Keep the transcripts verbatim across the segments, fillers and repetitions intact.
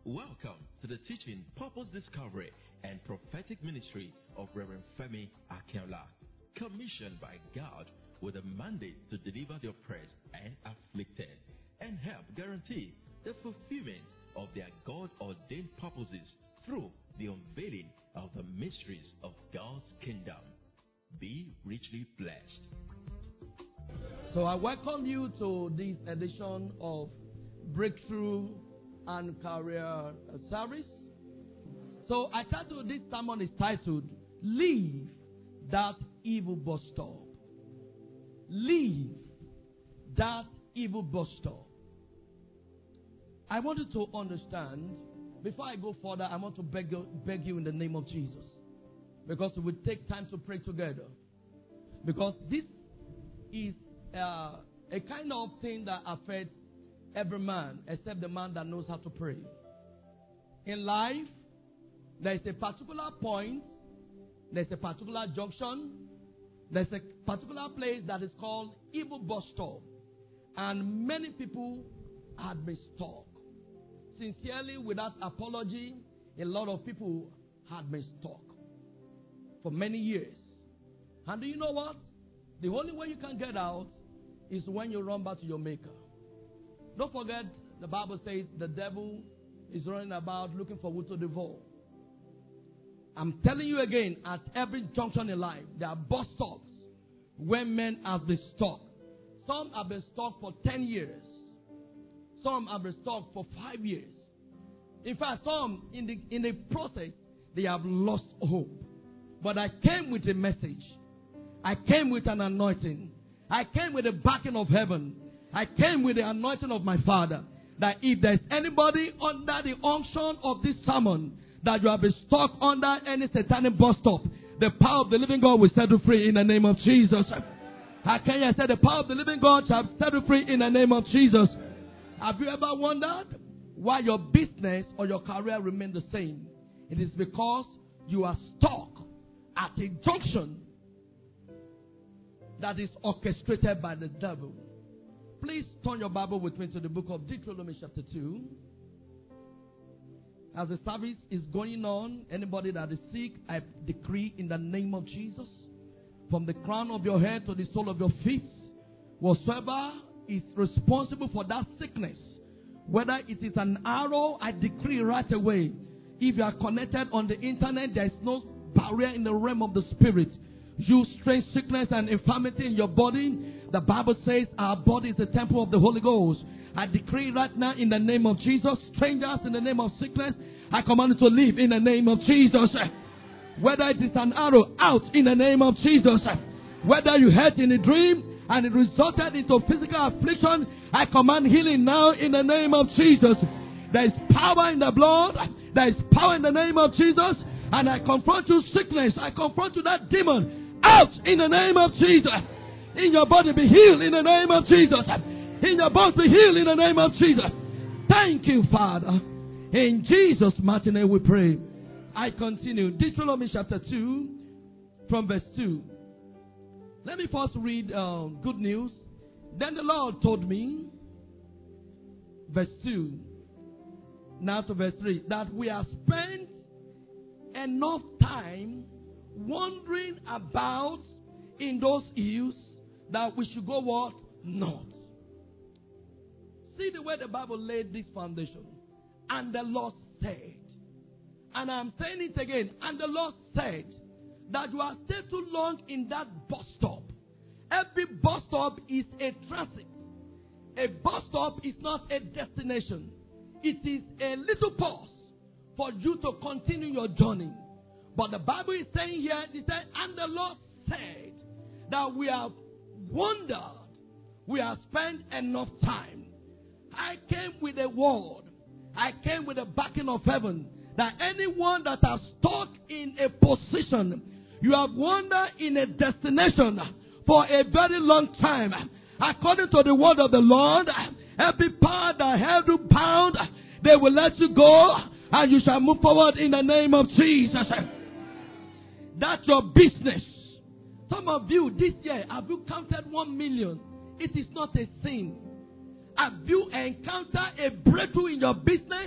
Welcome to the teaching, purpose discovery, and prophetic ministry of Reverend Femi Akinola, commissioned by God with a mandate to deliver the oppressed and afflicted and help guarantee the fulfillment of their God-ordained purposes through the unveiling of the mysteries of God's kingdom. Be richly blessed. So I welcome you to this edition of Breakthrough and Career Service. So I titled this sermon is titled, Leave That Evil Bus Stop. Leave That Evil Bus Stop. I want you to understand, before I go further, I want to beg you, beg you in the name of Jesus. Because it will take time to pray together. Because this is uh, a kind of thing that affects every man, except the man that knows how to pray. In life, there is a particular point, there's a particular junction, there's a particular place that is called evil bus stop. And many people had been stuck. Sincerely, without apology, a lot of people had been stuck for many years. And do you know what? The only way you can get out is when you run back to your Maker. Don't forget, the Bible says the devil is running about looking for who to devour. I'm telling you again, at every junction in life, there are bus stops where men have been stuck. Some have been stuck for ten years. Some have been stuck for five years. In fact, some in the in the process, they have lost hope. But I came with a message. I came with an anointing. I came with the backing of heaven. I came with the anointing of my Father. That if there's anybody under the unction of this sermon that you have been stuck under any satanic bus stop, the power of the living God will set you free in the name of Jesus. I can hear say the power of the living God shall set you free in the name of Jesus. Have you ever wondered why your business or your career remain the same? It is because you are stuck at a junction that is orchestrated by the devil. Please turn your Bible with me to the book of Deuteronomy chapter two. As the service is going on, anybody that is sick, I decree in the name of Jesus, from the crown of your head to the sole of your feet, whatsoever is responsible for that sickness, whether it is an arrow, I decree right away. If you are connected on the internet, there is no barrier in the realm of the spirit. You strange sickness and infirmity in your body. The Bible says our body is the temple of the Holy Ghost. I decree right now in the name of Jesus, strangers in the name of sickness, I command you to leave in the name of Jesus. Whether it is an arrow, out in the name of Jesus. Whether you had in a dream and it resulted into physical affliction, I command healing now in the name of Jesus. There is power in the blood. There is power in the name of Jesus. And I confront you sickness. I confront you that demon. Out in the name of Jesus. In your body be healed in the name of Jesus. In your bones be healed in the name of Jesus. Thank you, Father. In Jesus' mighty name we pray. I continue. Deuteronomy chapter two from verse two. Let me first read uh, good news. Then the Lord told me, verse two, now to verse three, that we have spent enough time wandering about in those hills that we should go what? North. See the way the Bible laid this foundation. And the Lord said, and I'm saying it again, and the Lord said that you have stayed too long in that bus stop. Every bus stop is a transit. A bus stop is not a destination. It is a little pause for you to continue your journey. But the Bible is saying here, it said, and the Lord said that we have wandered, we have spent enough time. I came with a word. I came with the backing of heaven that anyone that has stuck in a position, you have wandered in a destination for a very long time. According to the word of the Lord, every power that held you bound, they will let you go and you shall move forward in the name of Jesus. That's your business. Some of you this year, have you counted one million? It is not a sin. Have you encountered a breakthrough in your business?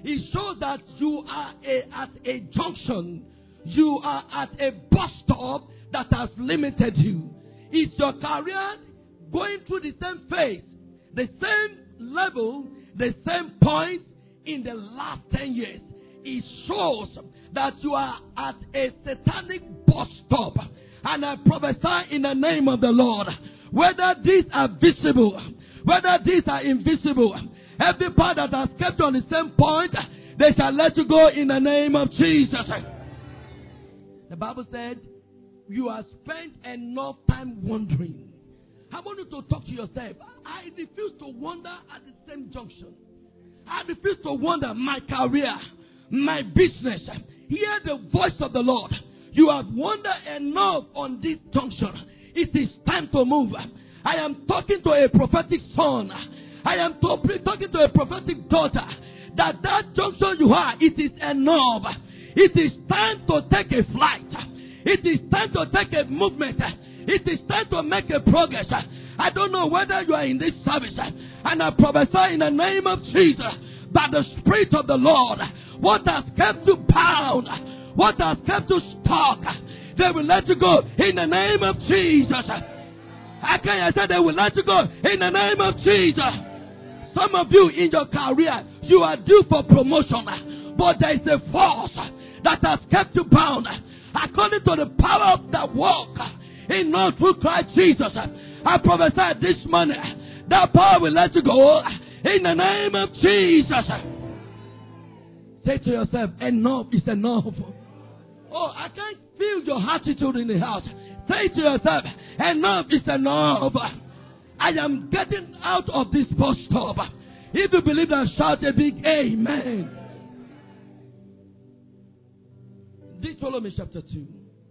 It shows that you are a, at a junction. You are at a bus stop that has limited you. Is your career going through the same phase, the same level, the same point in the last ten years? It shows that you are at a satanic bus stop. And I prophesy in the name of the Lord, whether these are visible, whether these are invisible, every part that has kept you on the same point, they shall let you go in the name of Jesus. The Bible said, you have spent enough time wandering. I want you to talk to yourself. I refuse to wander at the same junction. I refuse to wander my career, my business. Hear the voice of the Lord. You have wandered enough on this junction. It is time to move. I am talking to a prophetic son. I am to- talking to a prophetic daughter. That that junction you are, it is enough. It is time to take a flight. It is time to take a movement. It is time to make a progress. I don't know whether you are in this service, and I prophesy in the name of Jesus, by the Spirit of the Lord, what has kept you bound, what has kept you stuck, they will let you go in the name of Jesus. I can't say they will let you go in the name of Jesus. Some of you in your career, you are due for promotion, but there is a force that has kept you bound. According to the power of that work in Lord through Christ Jesus, I prophesy this morning that power will let you go in the name of Jesus. Say to yourself, enough is enough. Oh, I can't feel your attitude in the house. Say to yourself, enough is enough. I am getting out of this bus stop. If you believe that, shout a big amen. Deuteronomy chapter two.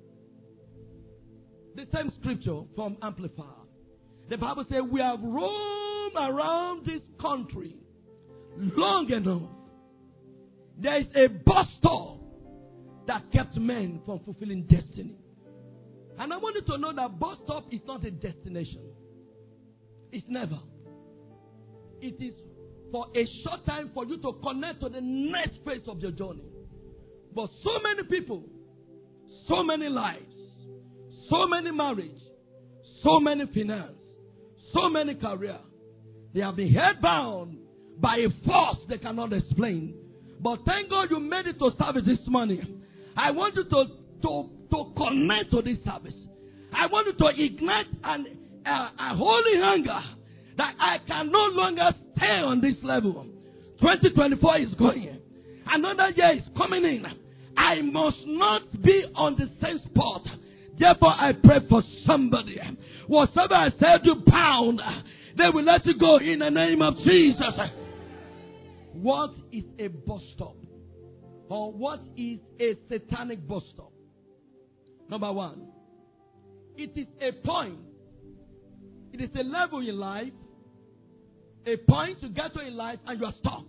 The same scripture from Amplifier. The Bible says, we have roamed around this country long enough. There is a bus stop that kept men from fulfilling destiny. And I want you to know that bus stop is not a destination. It's never. It is for a short time for you to connect to the next phase of your journey. But so many people, so many lives, so many marriage, so many finance, so many career, they have been held bound by a force they cannot explain. But thank God you made it to service this morning. I want you to, to, to connect to this service. I want you to ignite an, a, a holy hunger that I can no longer stay on this level. twenty twenty-four is going. Another year is coming in. I must not be on the same spot. Therefore, I pray for somebody. Whatever I said you bound, they will let you go in the name of Jesus. What is a bus stop? Or what is a satanic bus stop? Number one, it is a point. It is a level in life, a point to get to in life, and you are stuck.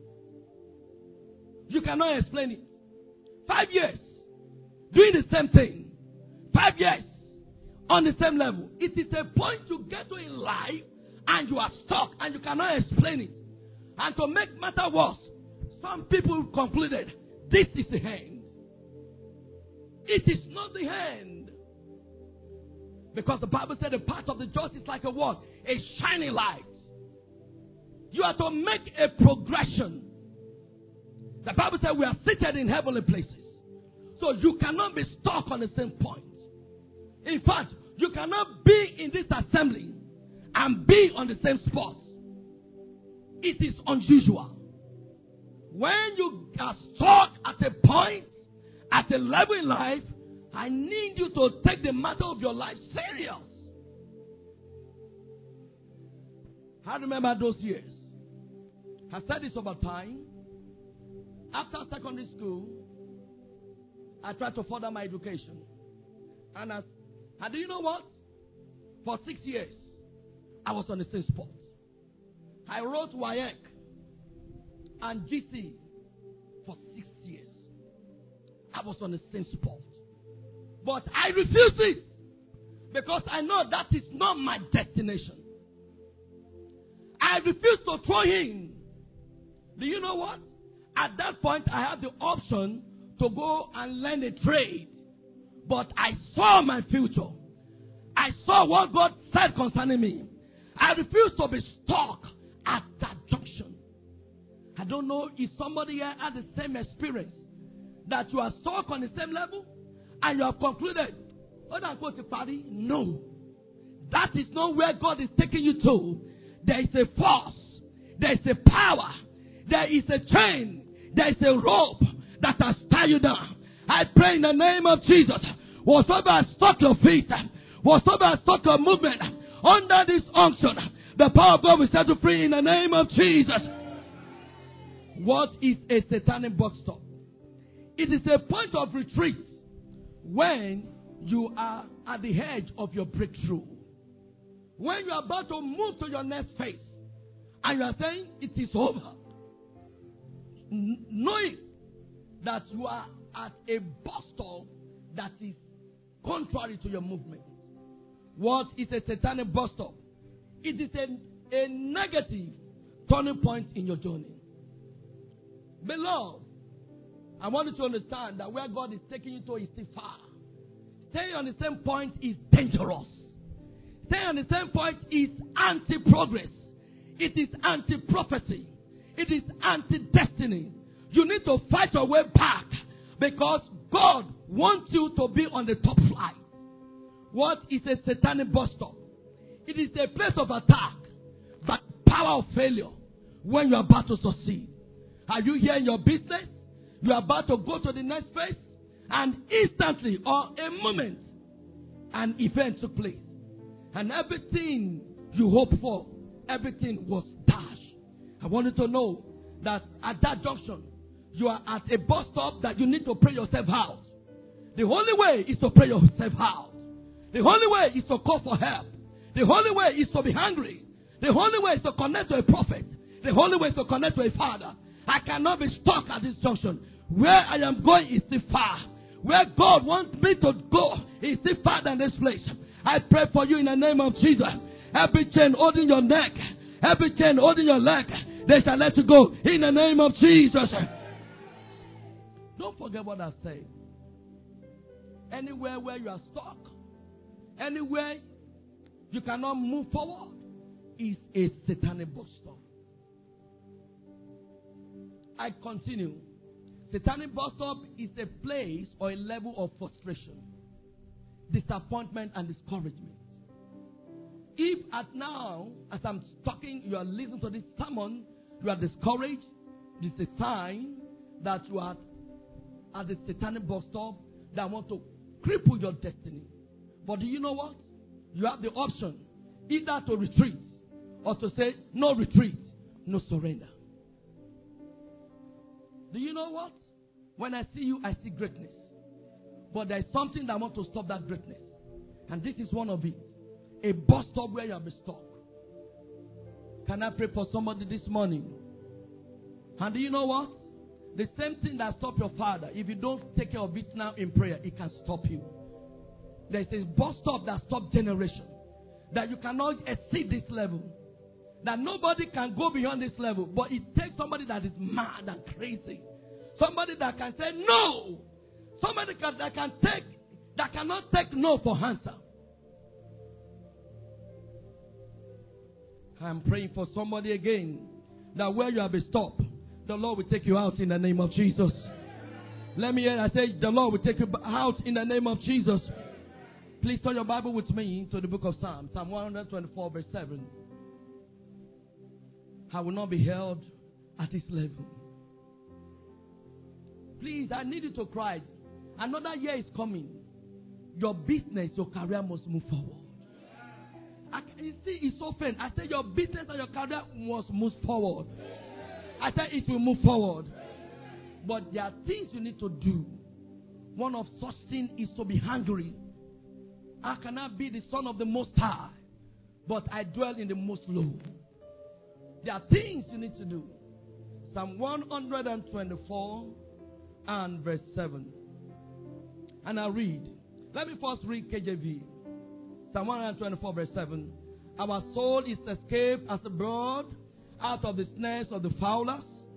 You cannot explain it. Five years doing the same thing. Five years on the same level. It is a point to get to in life, and you are stuck, and you cannot explain it. And to make matter worse, some people concluded this is the end. It is not the end. Because the Bible said the path of the just is like a what? A shining light. You are to make a progression. The Bible said we are seated in heavenly places. So you cannot be stuck on the same point. In fact, you cannot be in this assembly and be on the same spot. It is unusual. When you are stuck at a point, at a level in life, I need you to take the matter of your life serious. I remember those years. I said this over time. After secondary school, I tried to further my education. And, I, and do you know what? For six years, I was on the same spot. I wrote W A E C and G C for six years. I was on the same spot. But I refused it because I know that is not my destination. I refused to throw in. Do you know what? At that point, I had the option to go and learn a trade. But I saw my future. I saw what God said concerning me. I refused to be stuck at that junction. I don't know if somebody here had the same experience, that you are stuck on the same level and you have concluded, oh, I'm going to party. No. That is not where God is taking you to. There is a force. There is a power. There is a chain. There is a rope that has tied you down. I pray in the name of Jesus. Whatsoever has stuck your feet, whatsoever has stuck your movement, under this unction, the power of God will set you free in the name of Jesus. What is a satanic bus stop? It is a point of retreat when you are at the edge of your breakthrough. When you are about to move to your next phase and you are saying it is over, N- knowing that you are at a bus stop that is contrary to your movement. What is a satanic bus stop? It is a, a negative turning point in your journey. Beloved, I want you to understand that where God is taking you to is too far. Staying on the same point is dangerous. Staying on the same point is anti-progress. It is anti-prophecy. It is anti-destiny. You need to fight your way back because God wants you to be on the top flight. What is a satanic bus stop? It is a place of attack, but power of failure when you are about to succeed. Are you here in your business? You are about to go to the next phase, and instantly or a moment, an event took place. And everything you hoped for, everything was dashed. I want you to know that at that junction, you are at a bus stop that you need to pray yourself out. The only way is to pray yourself out. The only way is to call for help. The only way is to be hungry. The only way is to connect to a prophet. The only way is to connect to a father. I cannot be stuck at this junction. Where I am going is still far. Where God wants me to go is still far than this place. I pray for you in the name of Jesus. Every chain holding your neck, every chain holding your leg, they shall let you go in the name of Jesus. Don't forget what I said. Anywhere where you are stuck, anywhere you cannot move forward, is a satanic bus stop. I continue. Satanic bus stop is a place or a level of frustration, disappointment, and discouragement. If at now, as I'm talking, you are listening to this sermon, you are discouraged, this is a sign that you are at the satanic bus stop that want to cripple your destiny. But do you know what? You have the option either to retreat or to say, no retreat, no surrender. Do you know what? When I see you, I see greatness. But there is something that wants to stop that greatness. And this is one of it. A bus stop where you have been stuck. Can I pray for somebody this morning? And do you know what? The same thing that stopped your father, if you don't take care of it now in prayer, it can stop you. There is a bus stop that stops generation. That you cannot exceed this level. That nobody can go beyond this level. But it takes somebody that is mad and crazy. Somebody that can say no. Somebody can, that can take, that cannot take no for answer. I'm praying for somebody again. That where you have been stopped, the Lord will take you out in the name of Jesus. Let me hear I say, the Lord will take you out in the name of Jesus. Please turn your Bible with me to the book of Psalms. Psalm one twenty-four verse seven. I will not be held at this level. Please, I need you to cry. Another year is coming. Your business, your career must move forward. I, you see, it's so fair. I said your business and your career must move forward. I said it will move forward. But there are things you need to do. One of such things is to be hungry. I cannot be the son of the Most High, but I dwell in the Most Low. There are things you need to do. Psalm one twenty-four and verse seven. And I read. Let me first read K J V. Psalm one twenty-four verse seven. Our soul is escaped as a bird out of the snares of the fowlers.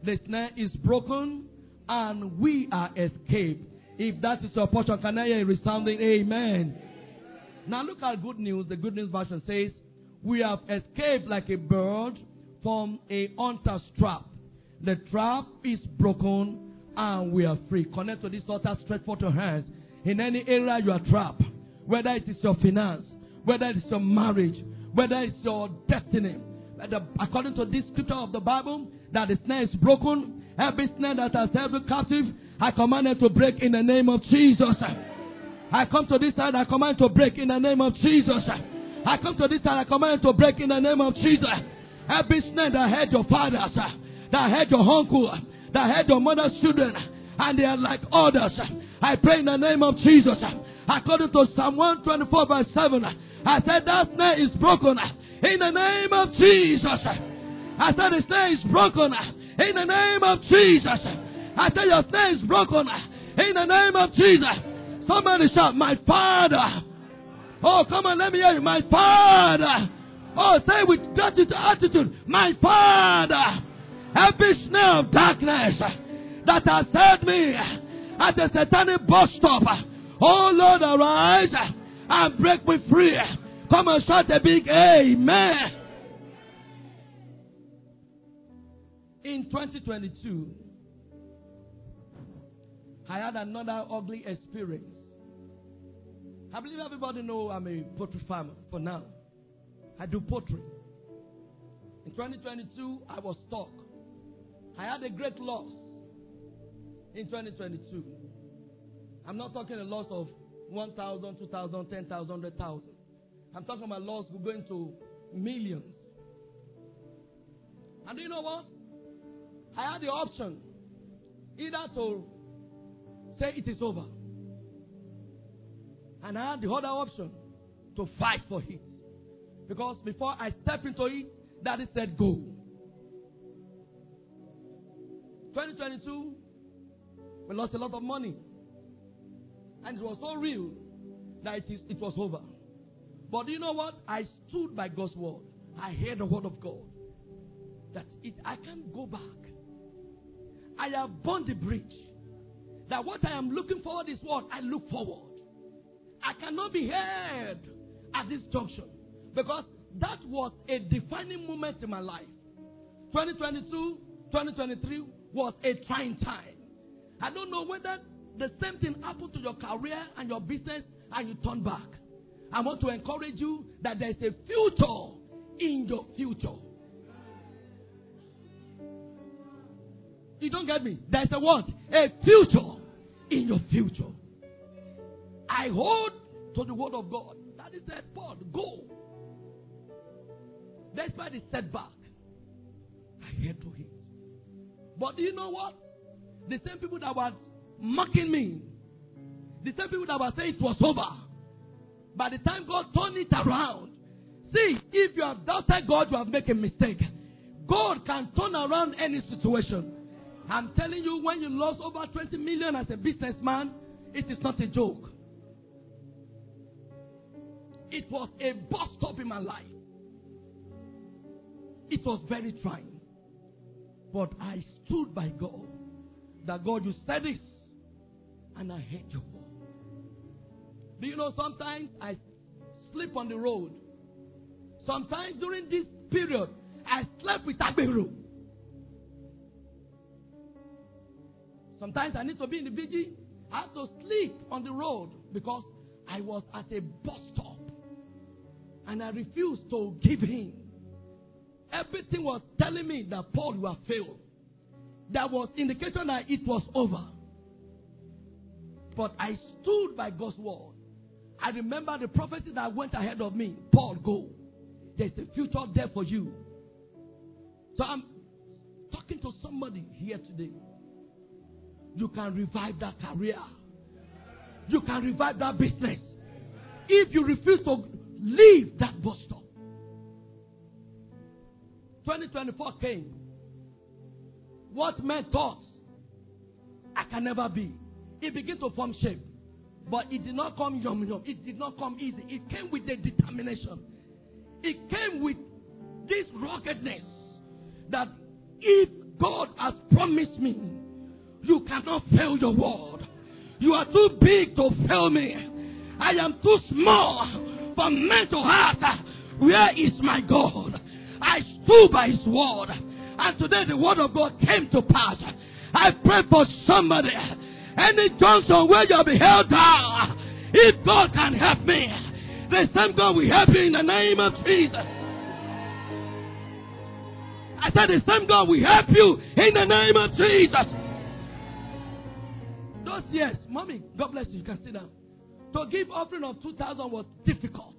The snare is broken and we are escaped. If that is your portion, can I hear a resounding amen? Now look at good news. The good news version says, we have escaped like a bird from a hunter's trap. The trap is broken and we are free. Connect to this altar, stretch forth your hands. In any area you are trapped, whether it is your finance, whether it is your marriage, whether it's your destiny. According to this scripture of the Bible, that the snare is broken. Every snare that has held you captive, I command it to break in the name of Jesus. I come to this side, I command it to break in the name of Jesus. I come to this side, I command it to break in the name of Jesus. Every snare that had your fathers, that had your uncle, that had your mother's children, and they are like others, I pray in the name of Jesus. According to Psalm one twenty-four verse seven, I said that snare is broken in the name of Jesus. I said the snare is broken in the name of Jesus. I said your snare is broken in the name of Jesus. Somebody shout, my Father. Oh, come on, let me hear you. My Father. Oh, say with gratitude attitude, my Father. Every snare of darkness that has held me at the satanic bus stop, oh Lord, arise and break me free. Come and shout a big amen. In twenty twenty-two, I had another ugly experience. I believe everybody knows I'm a poultry farmer for now. I do poultry. In twenty twenty-two, I was stuck. I had a great loss in twenty twenty-two. I'm not talking a loss of one thousand, two thousand, ten thousand, one hundred thousand. I'm talking about loss going to millions. And do you know what? I had the option either to say it is over, and I had the other option to fight for it. Because before I step into it, Daddy said go. twenty twenty-two, we lost a lot of money. And it was so real that it, is, it was over. But you know what? I stood by God's word. I heard the word of God. That it, I can't go back. I have burned the bridge. That what I am looking forward is what? I look forward. I cannot be heard at this junction. Because that was a defining moment in my life. twenty twenty-two, twenty twenty-three was a trying time. I don't know whether the same thing happened to your career and your business and you turn back. I want to encourage you that there is a future in your future. You don't get me? There's a what? A future in your future. I hold to the word of God. That is that Paul, go. Despite the setback, I heard to it. But do you know what? The same people that were mocking me, the same people that were saying it was over, by the time God turned it around, see, if you have doubted God, you have made a mistake. God can turn around any situation. I'm telling you, when you lost over twenty million as a businessman, it is not a joke. It was a bus stop in my life. It was very trying. But I stood by God. That God, you said this. And I heard your word. Do you know, sometimes I sleep on the road. Sometimes during this period, I slept with Abiru. Sometimes I need to be in the V G. I have to sleep on the road because I was at a bus stop. And I refused to give in. Everything was telling me that Paul, you have failed. There was indication that it was over. But I stood by God's word. I remember the prophecy that went ahead of me. Paul, go. There's a future there for you. So I'm talking to somebody here today. You can revive that career. You can revive that business. If you refuse to leave that bus stop. twenty twenty-four came. What men thought I can never be. It began to form shape. But it did not come yum yum. It did not come easy. It came with a determination. It came with this ruggedness that if God has promised me, you cannot fail your word. You are too big to fail me. I am too small for men to ask, where is my God? I stood by his word. And today the word of God came to pass. I pray for somebody. Any junction where you'll be held down. If God can help me, the same God will help you in the name of Jesus. I said the same God will help you in the name of Jesus. Those years, mommy, God bless you, you can sit down. To give offering of two thousand was difficult.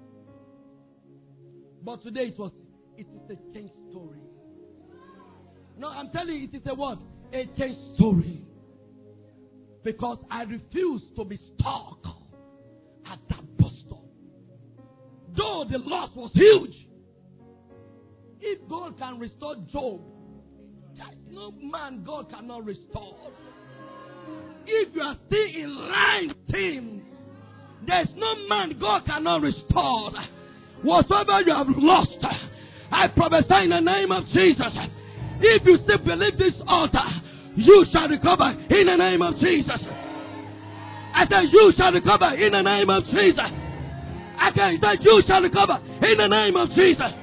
But today it was, it is a changed story. No, I'm telling you, it is a what? A changed story. Because I refuse to be stuck at that bus stop. Though the loss was huge. If God can restore Job, there's no man God cannot restore. If you are still in line with him, there's no man God cannot restore. Whatsoever you have lost, I prophesy in the name of Jesus. If you still believe this altar, you shall recover in the name of Jesus. I said you shall recover in the name of Jesus. I said you shall recover in the name of Jesus.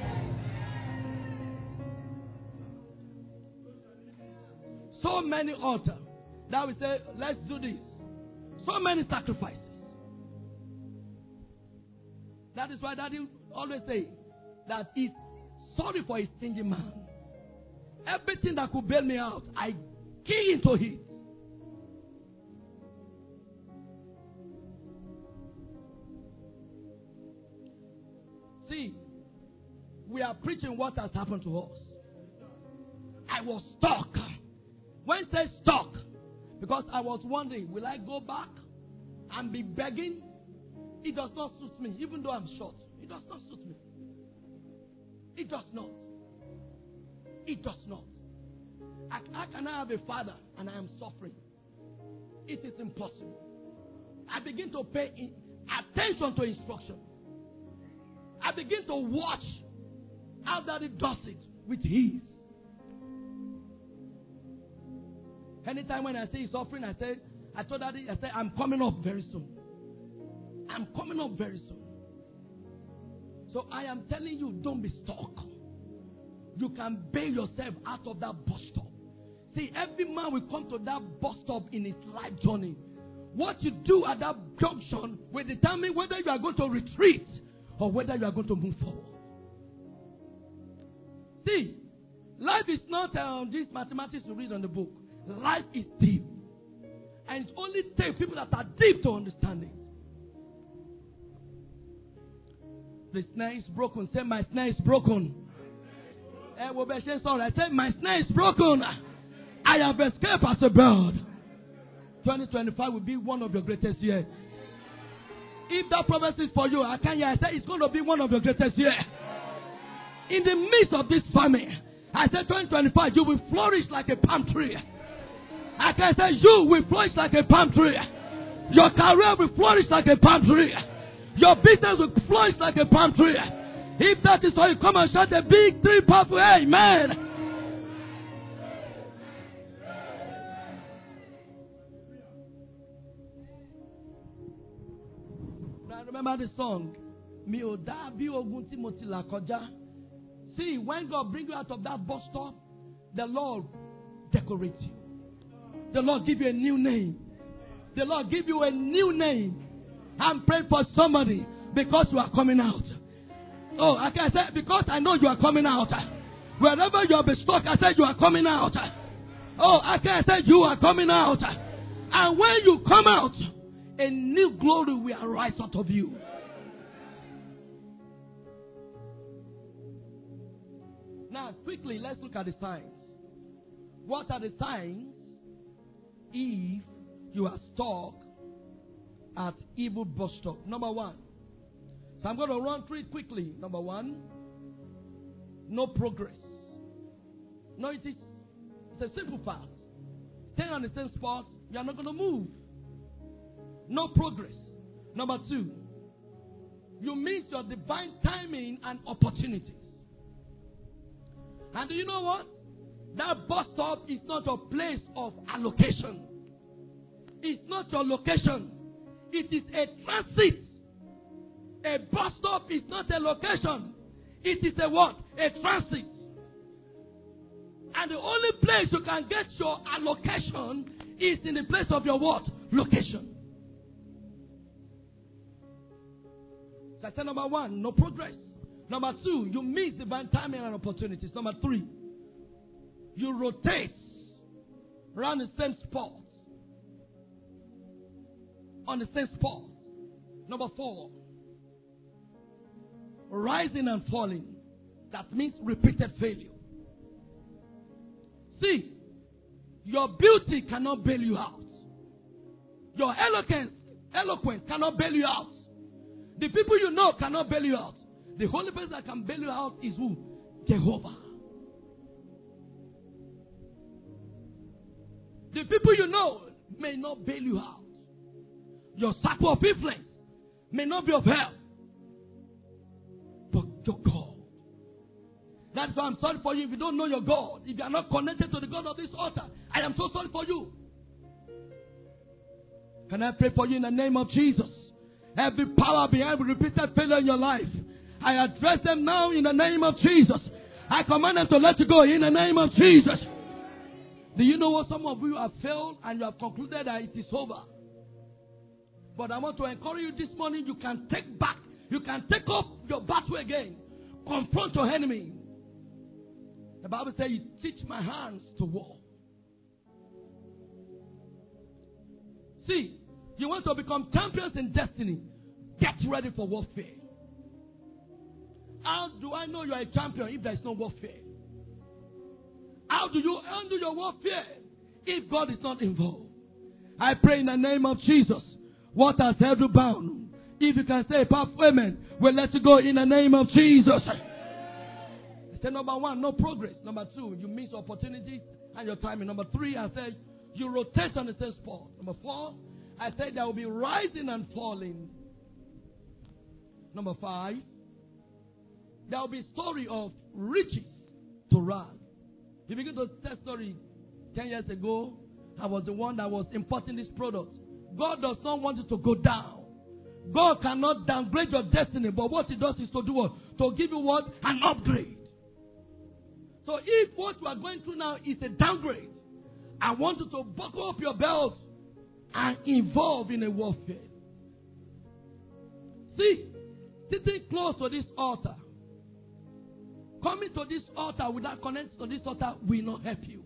So many altars that we say, let's do this. So many sacrifices. That is why Daddy always say that he's sorry for a stingy man. Everything that could bail me out, I key into it. See, we are preaching what has happened to us. I was stuck. When I say stuck, because I was wondering, will I go back and be begging? It does not suit me, even though I'm short. It does not suit me. It does not. It does not. I, I cannot have a father and I am suffering. It is impossible. I begin to pay in, attention to instruction. I begin to watch how Daddy does it with ease. Anytime when I say he's suffering, I say, I told Daddy, I say, I'm coming up very soon. I'm coming up very soon. So I am telling you, don't be stuck. You can bail yourself out of that bus stop. See, every man will come to that bus stop in his life journey. What you do at that junction will determine whether you are going to retreat or whether you are going to move forward. See, life is not uh, this mathematics you read on the book. Life is deep. And it only takes people that are deep to understand it. The snare is broken. Say, my snare is broken. I said, my snare is broken. I have escaped as a bird. twenty twenty-five will be one of your greatest years. If that prophecy is for you, I can hear. I said, it's going to be one of your greatest years. In the midst of this famine, I said, twenty twenty-five, you will flourish like a palm tree. I can say, you will flourish like a palm tree. Your career will flourish like a palm tree. Your business will flourish like a palm tree. If that is how you come and shout a big three powerful amen. Now remember the song. See, when God brings you out of that bus stop, the Lord decorates you. The Lord give you a new name. The Lord give you a new name. I'm praying for somebody because you are coming out. Oh, I can say because I know you are coming out. Wherever you have been stuck, I said you are coming out. Oh, I can say you are coming out. And when you come out, a new glory will arise out of you. Now, quickly, let's look at the signs. What are the signs if you are stuck at evil bus stop? Number one. So I'm going to run through it quickly. Number one, no progress. No, it is it's a simple fact. Staying on the same spot, you are not going to move. No progress. Number two, you miss your divine timing and opportunities. And do you know what? That bus stop is not a place of allocation. It's not your location. It is a transit. A bus stop is not a location. It is a what? A transit. And the only place you can get your allocation is in the place of your what? Location. So I said number one, no progress. Number two, you miss divine timing and opportunities. Number three, you rotate around the same spot. On the same spot. Number four, rising and falling. That means repeated failure. See, your beauty cannot bail you out. Your eloquence, eloquence cannot bail you out. The people you know cannot bail you out. The only person that can bail you out is who? Jehovah. The people you know may not bail you out. Your circle of influence may not be of help. But your God. That's why I'm sorry for you if you don't know your God. If you are not connected to the God of this altar, I am so sorry for you. Can I pray for you in the name of Jesus? Every power behind repeated failure in your life, I address them now in the name of Jesus. I command them to let you go in the name of Jesus. Do you know what? Some of you have failed and you have concluded that it is over. But I want to encourage you this morning, you can take back, you can take up your battle again. Confront your enemy. The Bible says, you teach my hands to war. See, you want to become champions in destiny. Get ready for warfare. How do I know you are a champion if there is no warfare? How do you handle your warfare if God is not involved? I pray in the name of Jesus. What has held you bound? If you can say, powerful amen, we'll let you go in the name of Jesus. I said number one, no progress. Number two, you miss opportunities and your timing. Number three, I said you rotate on the same spot. Number four, I said there will be rising and falling. Number five, there will be story of riches to run. You begin to tell story. Ten years ago, I was the one that was importing this product. God does not want you to go down. God cannot downgrade your destiny, but what He does is to do what? To give you what? An upgrade. So if what you are going through now is a downgrade, I want you to buckle up your belt and involve in a warfare. See, sitting close to this altar, coming to this altar without connecting to this altar will not help you.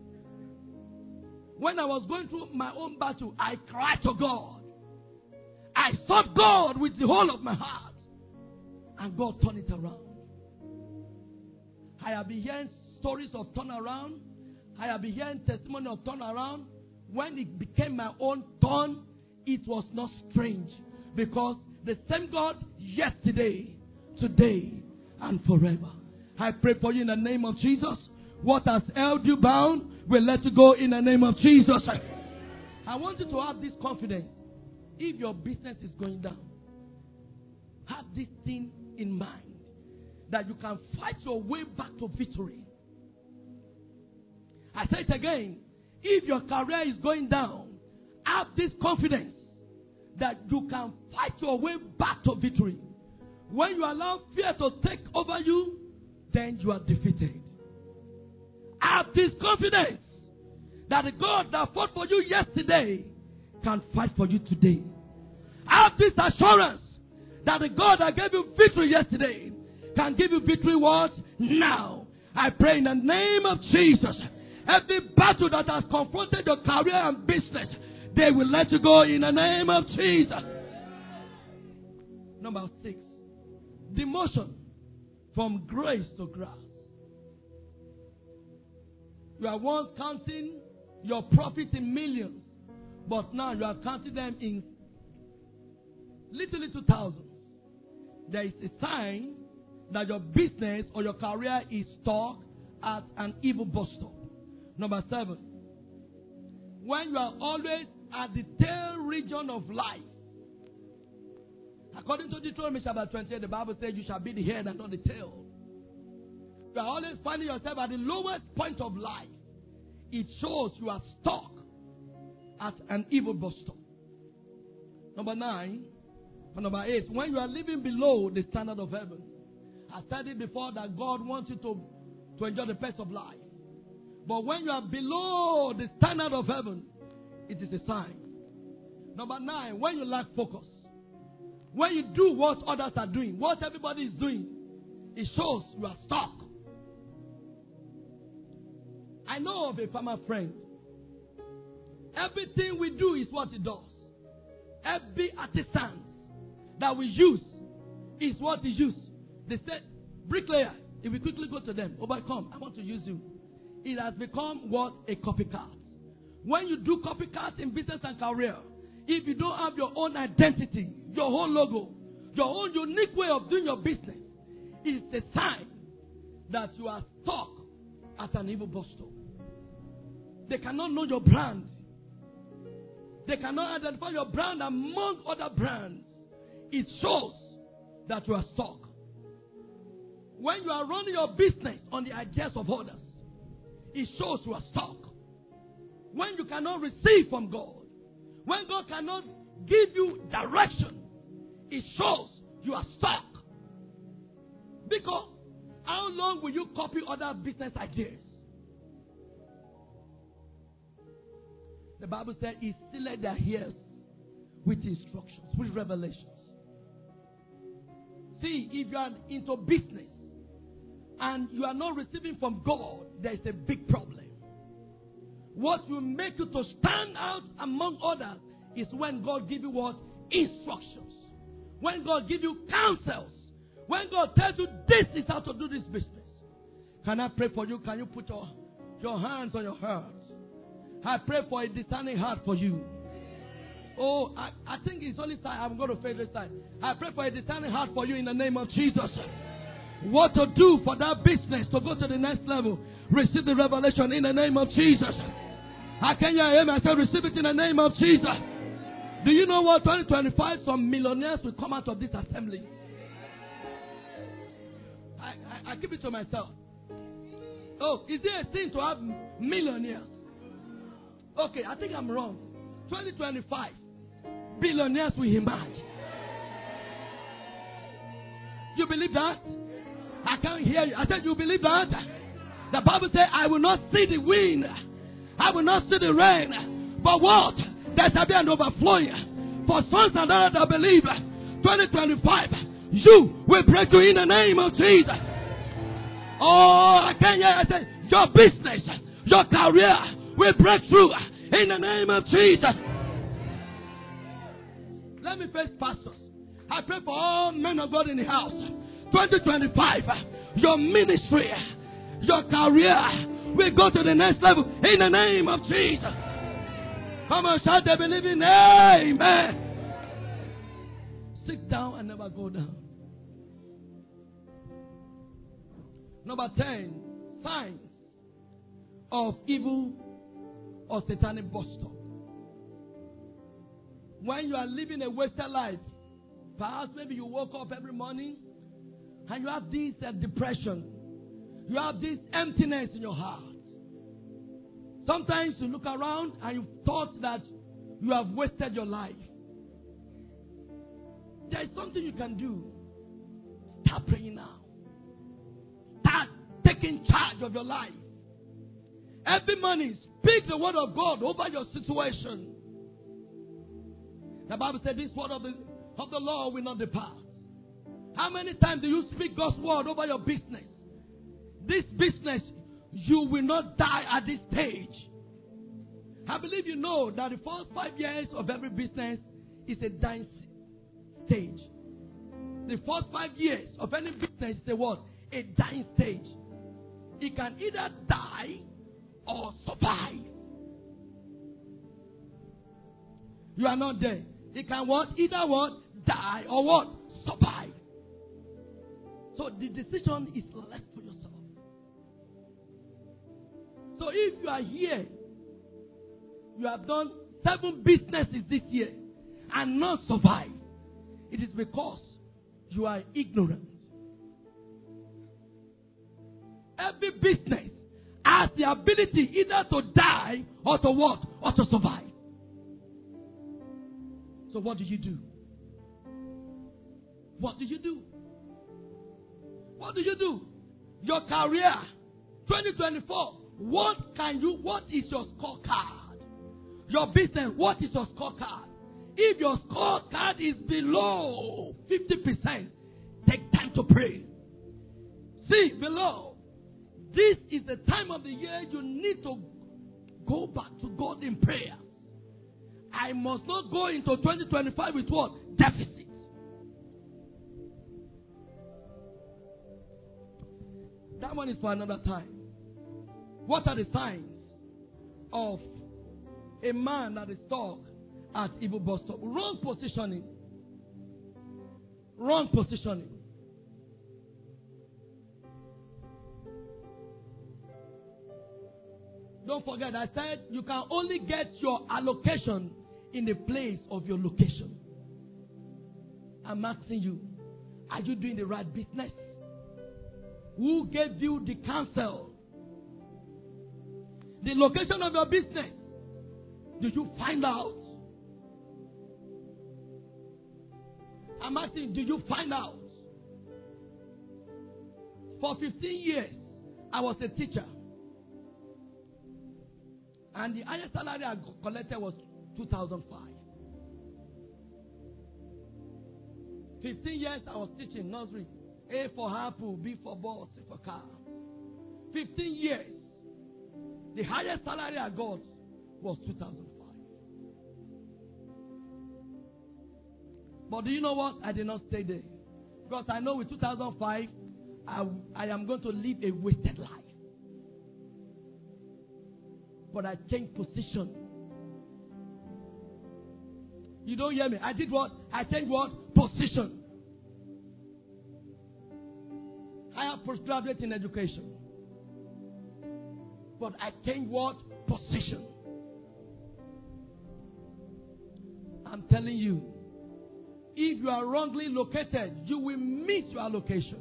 When I was going through my own battle, I cried to God. I sought God with the whole of my heart. And God turned it around. I have been hearing stories of turnaround. I have been hearing testimony of turnaround. When it became my own turn, it was not strange. Because the same God yesterday, today, and forever. I pray for you in the name of Jesus. What has held you bound will let you go in the name of Jesus. I want you to have this confidence. If your business is going down, have this thing in mind. That you can fight your way back to victory. I say it again. If your career is going down, have this confidence that you can fight your way back to victory. When you allow fear to take over you, then you are defeated. Have this confidence that the God that fought for you yesterday can fight for you today. Have this assurance that the God that gave you victory yesterday can give you victory what? Now. I pray in the name of Jesus. Every battle that has confronted your career and business, they will let you go in the name of Jesus. Number six. Demotion from grace to grass. You are once counting your profit in millions, but now you are counting them in little, little thousands. There is a sign that your business or your career is stuck at an evil bus stop. Number seven. When you are always at the tail region of life. According to Deuteronomy chapter twenty-eight, the Bible says you shall be the head and not the tail. You are always finding yourself at the lowest point of life. It shows you are stuck at an evil bus stop. Number nine, or number eight, when you are living below the standard of heaven. I said it before that God wants you to, to enjoy the best of life. But when you are below the standard of heaven, it is a sign. Number nine, when you lack focus. When you do what others are doing, what everybody is doing, it shows you are stuck. I know of a farmer friend. Everything we do is what he does. Every artisan that we use is what he uses. They said, bricklayer, if we quickly go to them, oh, but come, I want to use you. It has become what? A copycat. When you do copycat in business and career, if you don't have your own identity, your own logo, your own unique way of doing your business, it's a sign that you are stuck at an evil bus stop. They cannot know your brand. They cannot identify your brand among other brands. It shows that you are stuck. When you are running your business on the ideas of others, it shows you are stuck. When you cannot receive from God, when God cannot give you direction, it shows you are stuck. Because how long will you copy other business ideas? The Bible said He sealed their ears with instructions, with revelations. See, if you are into business and you are not receiving from God, there is a big problem. What will make you to stand out among others is when God gives you what? Instructions. When God gives you counsels. When God tells you this is how to do this business. Can I pray for you? Can you put your, your hands on your hearts? I pray for a discerning heart for you. Oh, I, I think it's only time. I'm going to fade this time. I pray for a discerning heart for you in the name of Jesus. What to do for that business to go to the next level. Receive the revelation in the name of Jesus. I can hear him. I said receive it in the name of Jesus. Do you know what? twenty twenty-five, some millionaires will come out of this assembly. I, I, I keep it to myself. Oh, is there a sin to have millionaires? Okay, I think I'm wrong. twenty twenty-five, billionaires will emerge. You believe that? I can't hear you. I said, you believe that? The Bible says, I will not see the wind. I will not see the rain. But what? There shall be an overflowing. For sons and daughters that believe, twenty twenty-five, you will break through in the name of Jesus. Oh, I can't hear you. I said, your business, your career will break through in the name of Jesus. Let me face pastors. I pray for all men of God in the house. twenty twenty-five, your ministry, your career will go to the next level in the name of Jesus. Come on, shout the believing. Amen. Sit down and never go down. Number ten, signs of evil or satanic bus stop. When you are living a wasted life, perhaps maybe you woke up every morning and you have this uh, depression. You have this emptiness in your heart. Sometimes you look around and you thought that you have wasted your life. There is something you can do. Start praying now. Start taking charge of your life. Every morning, speak the word of God over your situation. The Bible said this word of the, of the Lord will not depart. How many times do you speak God's word over your business? This business, you will not die at this stage. I believe you know that the first five years of every business is a dying stage. The first five years of any business is a what? A dying stage. It can either die or survive. You are not there. It can what? Either what? Die or what? Survive. So the decision is left for yourself. So if you are here, you have done seven businesses this year and not survived, it is because you are ignorant. Every business has the ability either to die or to what? Or to survive. So what do you do? What do you do? What do you do? Your career, twenty twenty-four. What can you, what is your scorecard? Your business, what is your scorecard? If your scorecard is below fifty percent, take time to pray. See, below, this is the time of the year you need to go back to God in prayer. I must not go into twenty twenty-five with what? Deficit. That one is for another time. What are the signs of a man that is stuck at evil bus stop? Wrong positioning. Wrong positioning. Don't forget, I said you can only get your allocation in the place of your location. I'm asking you, are you doing the right business? Who gave you the counsel? The location of your business. Did you find out? I'm asking, did you find out? For fifteen years, I was a teacher. And the highest salary I collected was two thousand five. fifteen years I was teaching nursery. A for apple, B for ball, C for car. fifteen years. The highest salary I got was two thousand five. But do you know what? I did not stay there. Because I know with two thousand five, I, I am going to live a wasted life. But I changed position. You don't hear me? I did what? I changed what? Position. I have postgraduate in education. But I changed what? Position. I'm telling you, if you are wrongly located, you will miss your location.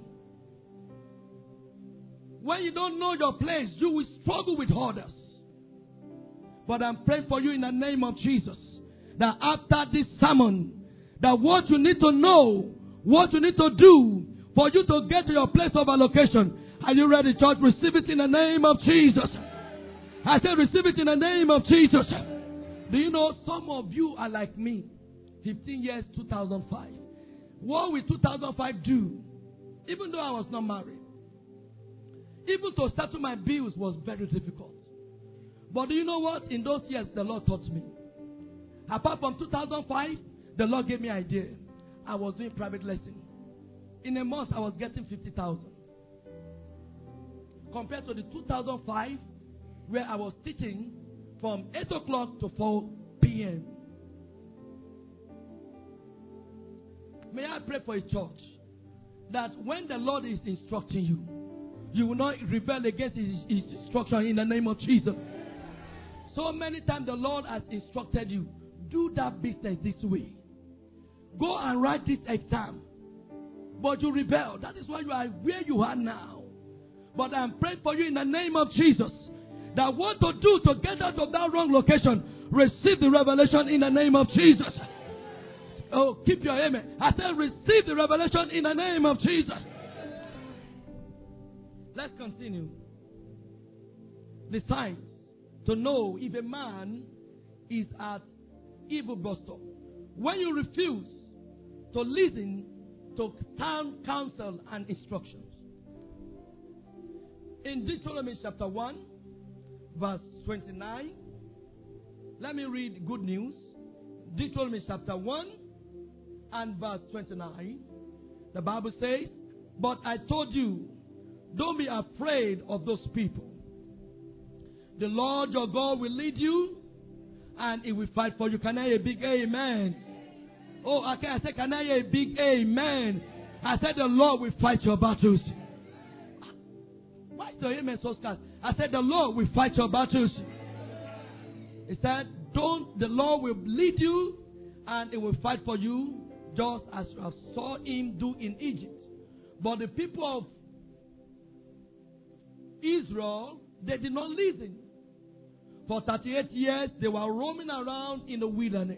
When you don't know your place, you will struggle with others. But I'm praying for you in the name of Jesus, that after this sermon, that what you need to know, what you need to do for you to get to your place of allocation. Are you ready, church? Receive it in the name of Jesus. I said receive it in the name of Jesus. Do you know some of you are like me? fifteen years, two thousand five. What will two thousand five do? Even though I was not married. Even to settle my bills was very difficult. But do you know what? In those years, the Lord taught me. Apart from two thousand five, the Lord gave me an idea. I was doing private lessons. In a month, I was getting fifty thousand. Compared to the two thousand five, where I was teaching from eight o'clock to four p.m. May I pray for a church that when the Lord is instructing you, you will not rebel against his, his instruction in the name of Jesus. So many times the Lord has instructed you, do that business this way. Go and write this exam. But you rebel. That is why you are where you are now. But I'm praying for you in the name of Jesus, that what to do to get out of that wrong location, receive the revelation in the name of Jesus. Oh, keep your amen. I said receive the revelation in the name of Jesus. Let's continue. The signs to know if a man is at evil bus stop. When you refuse to listen to sound counsel and instructions. In Deuteronomy chapter one, verse twenty-nine, let me read good news. Deuteronomy chapter one and verse twenty-nine. The Bible says, but I told you, don't be afraid of those people. The Lord your God will lead you and he will fight for you. Can I hear a big amen? Oh, okay. I said, can I hear a big amen? I said, the Lord will fight your battles. Why is the amen so scarce? I said, the Lord will fight your battles. He said, don't, the Lord will lead you and he will fight for you, just as you have saw him do in Egypt. But the people of Israel, they did not listen. For thirty-eight years, they were roaming around in the wilderness.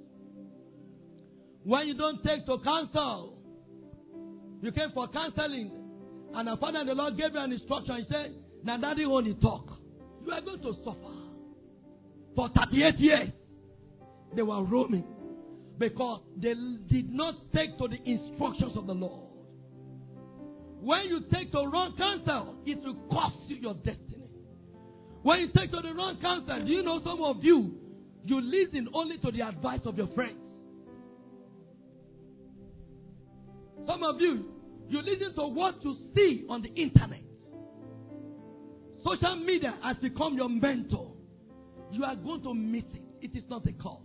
When you don't take to counsel, you came for counseling, and the Father and the Lord gave you an instruction. He said, now daddy only talk. You are going to suffer. For thirty-eight years, they were roaming because they did not take to the instructions of the Lord. When you take the wrong counsel, it will cost you your destiny. When you take to the wrong counsel, do you know some of you, you listen only to the advice of your friends. Some of you, you listen to what you see on the internet. Social media has become your mentor. You are going to miss it. It is not a cause.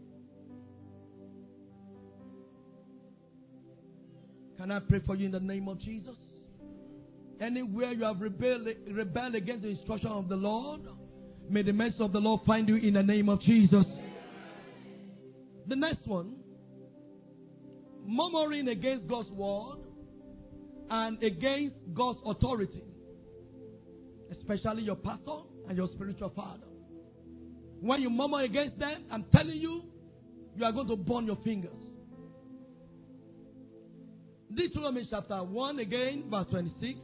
Can I pray for you in the name of Jesus? Anywhere you have rebelled, rebelled against the instruction of the Lord, may the mercy of the Lord find you in the name of Jesus. The next one, murmuring against God's word and against God's authority, especially your pastor and your spiritual father. When you murmur against them, I'm telling you, you are going to burn your fingers. Deuteronomy chapter one again, verse twenty-six.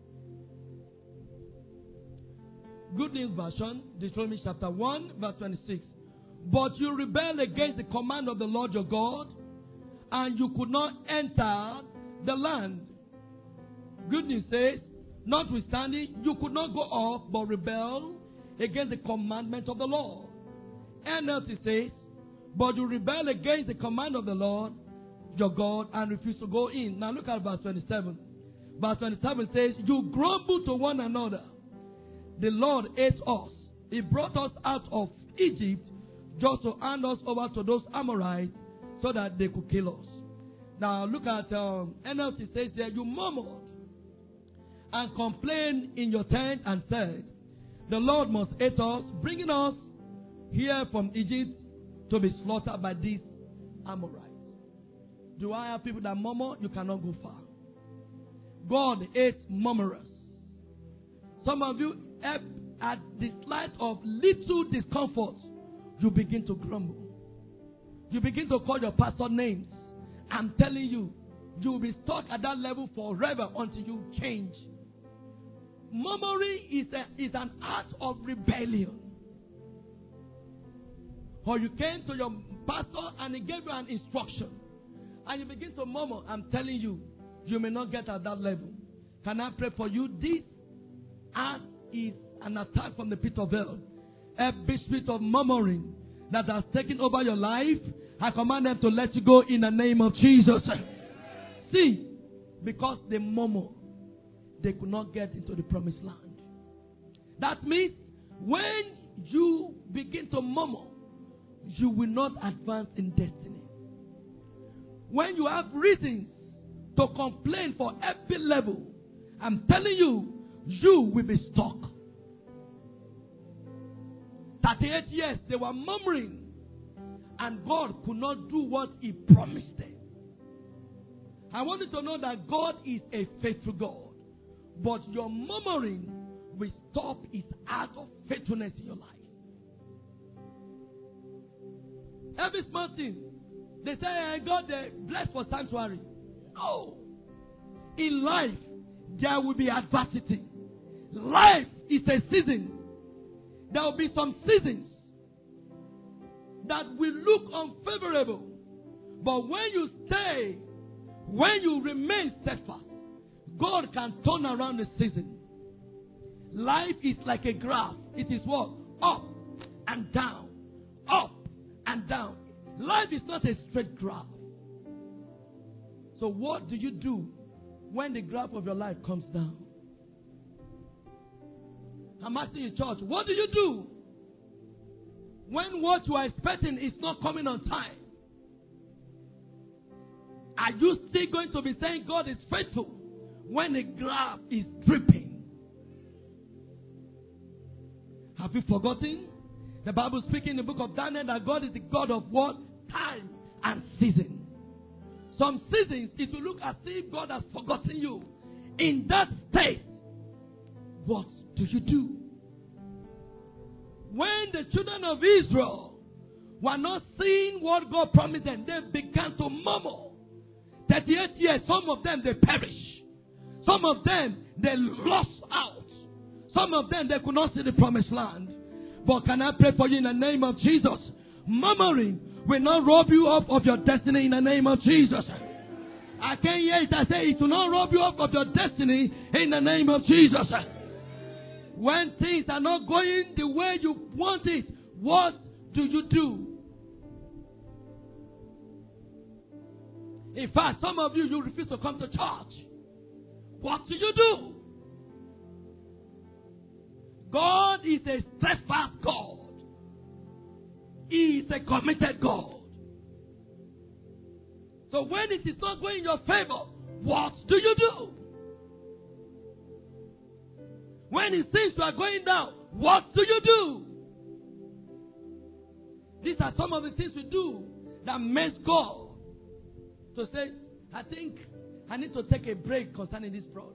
Good News Version, Deuteronomy chapter one, verse twenty-six. But you rebelled against the command of the Lord your God, and you could not enter the land. Good News says, notwithstanding, you could not go up, but rebel against the commandment of the Lord. N L T says, but you rebel against the command of the Lord your God and refuse to go in. Now look at verse twenty-seven. Verse twenty-seven says, you grumble to one another. The Lord hates us. He brought us out of Egypt just to hand us over to those Amorites so that they could kill us. Now look at um, N L T says there, you murmured and complained in your tent and said, the Lord must hate us, bringing us here from Egypt to be slaughtered by these Amorites. Do I have people that murmur? You cannot go far. God hates murmurers. Some of you, at the slight of little discomfort, you begin to grumble. You begin to call your pastor names. I'm telling you, you will be stuck at that level forever until you change. Murmuring is, a, is an act of rebellion. Or you came to your pastor and he gave you an instruction, and you begin to murmur. I'm telling you, you may not get at that level. Can I pray for you? This act is an attack from the pit of hell. Every spirit of murmuring that has taken over your life, I command them to let you go in the name of Jesus. See, because they murmur, they could not get into the promised land. That means when you begin to murmur, you will not advance in destiny. When you have reasons to complain for every level, I'm telling you, you will be stuck. thirty-eight years, they were murmuring, and God could not do what He promised them. I want you to know that God is a faithful God, but your murmuring will stop His act of faithfulness in your life. Every small thing, they say, I got the blessed for sanctuary. No. In life, there will be adversity. Life is a season. There will be some seasons that will look unfavorable. But when you stay, when you remain steadfast, God can turn around the season. Life is like a graph. It is what? Up and down. Up and down. Life is not a straight graph. So what do you do when the graph of your life comes down? I'm asking you, church, what do you do when what you are expecting is not coming on time? Are you still going to be saying God is faithful when the graph is dripping? Have you forgotten? The Bible speaks in the book of Daniel that God is the God of what? Time and season. Some seasons, it will look as if God has forgotten you. In that state, what do you do? When the children of Israel were not seeing what God promised them, they began to murmur. thirty-eight years, some of them, they perished. Some of them, they lost out. Some of them, they could not see the promised land. But can I pray for you in the name of Jesus? Murmuring will not rob you off of your destiny in the name of Jesus. I can't hear it. I say it will not rob you off of your destiny in the name of Jesus. When things are not going the way you want it, what do you do? In fact, some of you, you refuse to come to church. What do you do? God is a steadfast God. He is a committed God. So when it is not going in your favor, what do you do? When it seems you are going down, what do you do? These are some of the things we do that makes God to say, I think I need to take a break concerning this problem.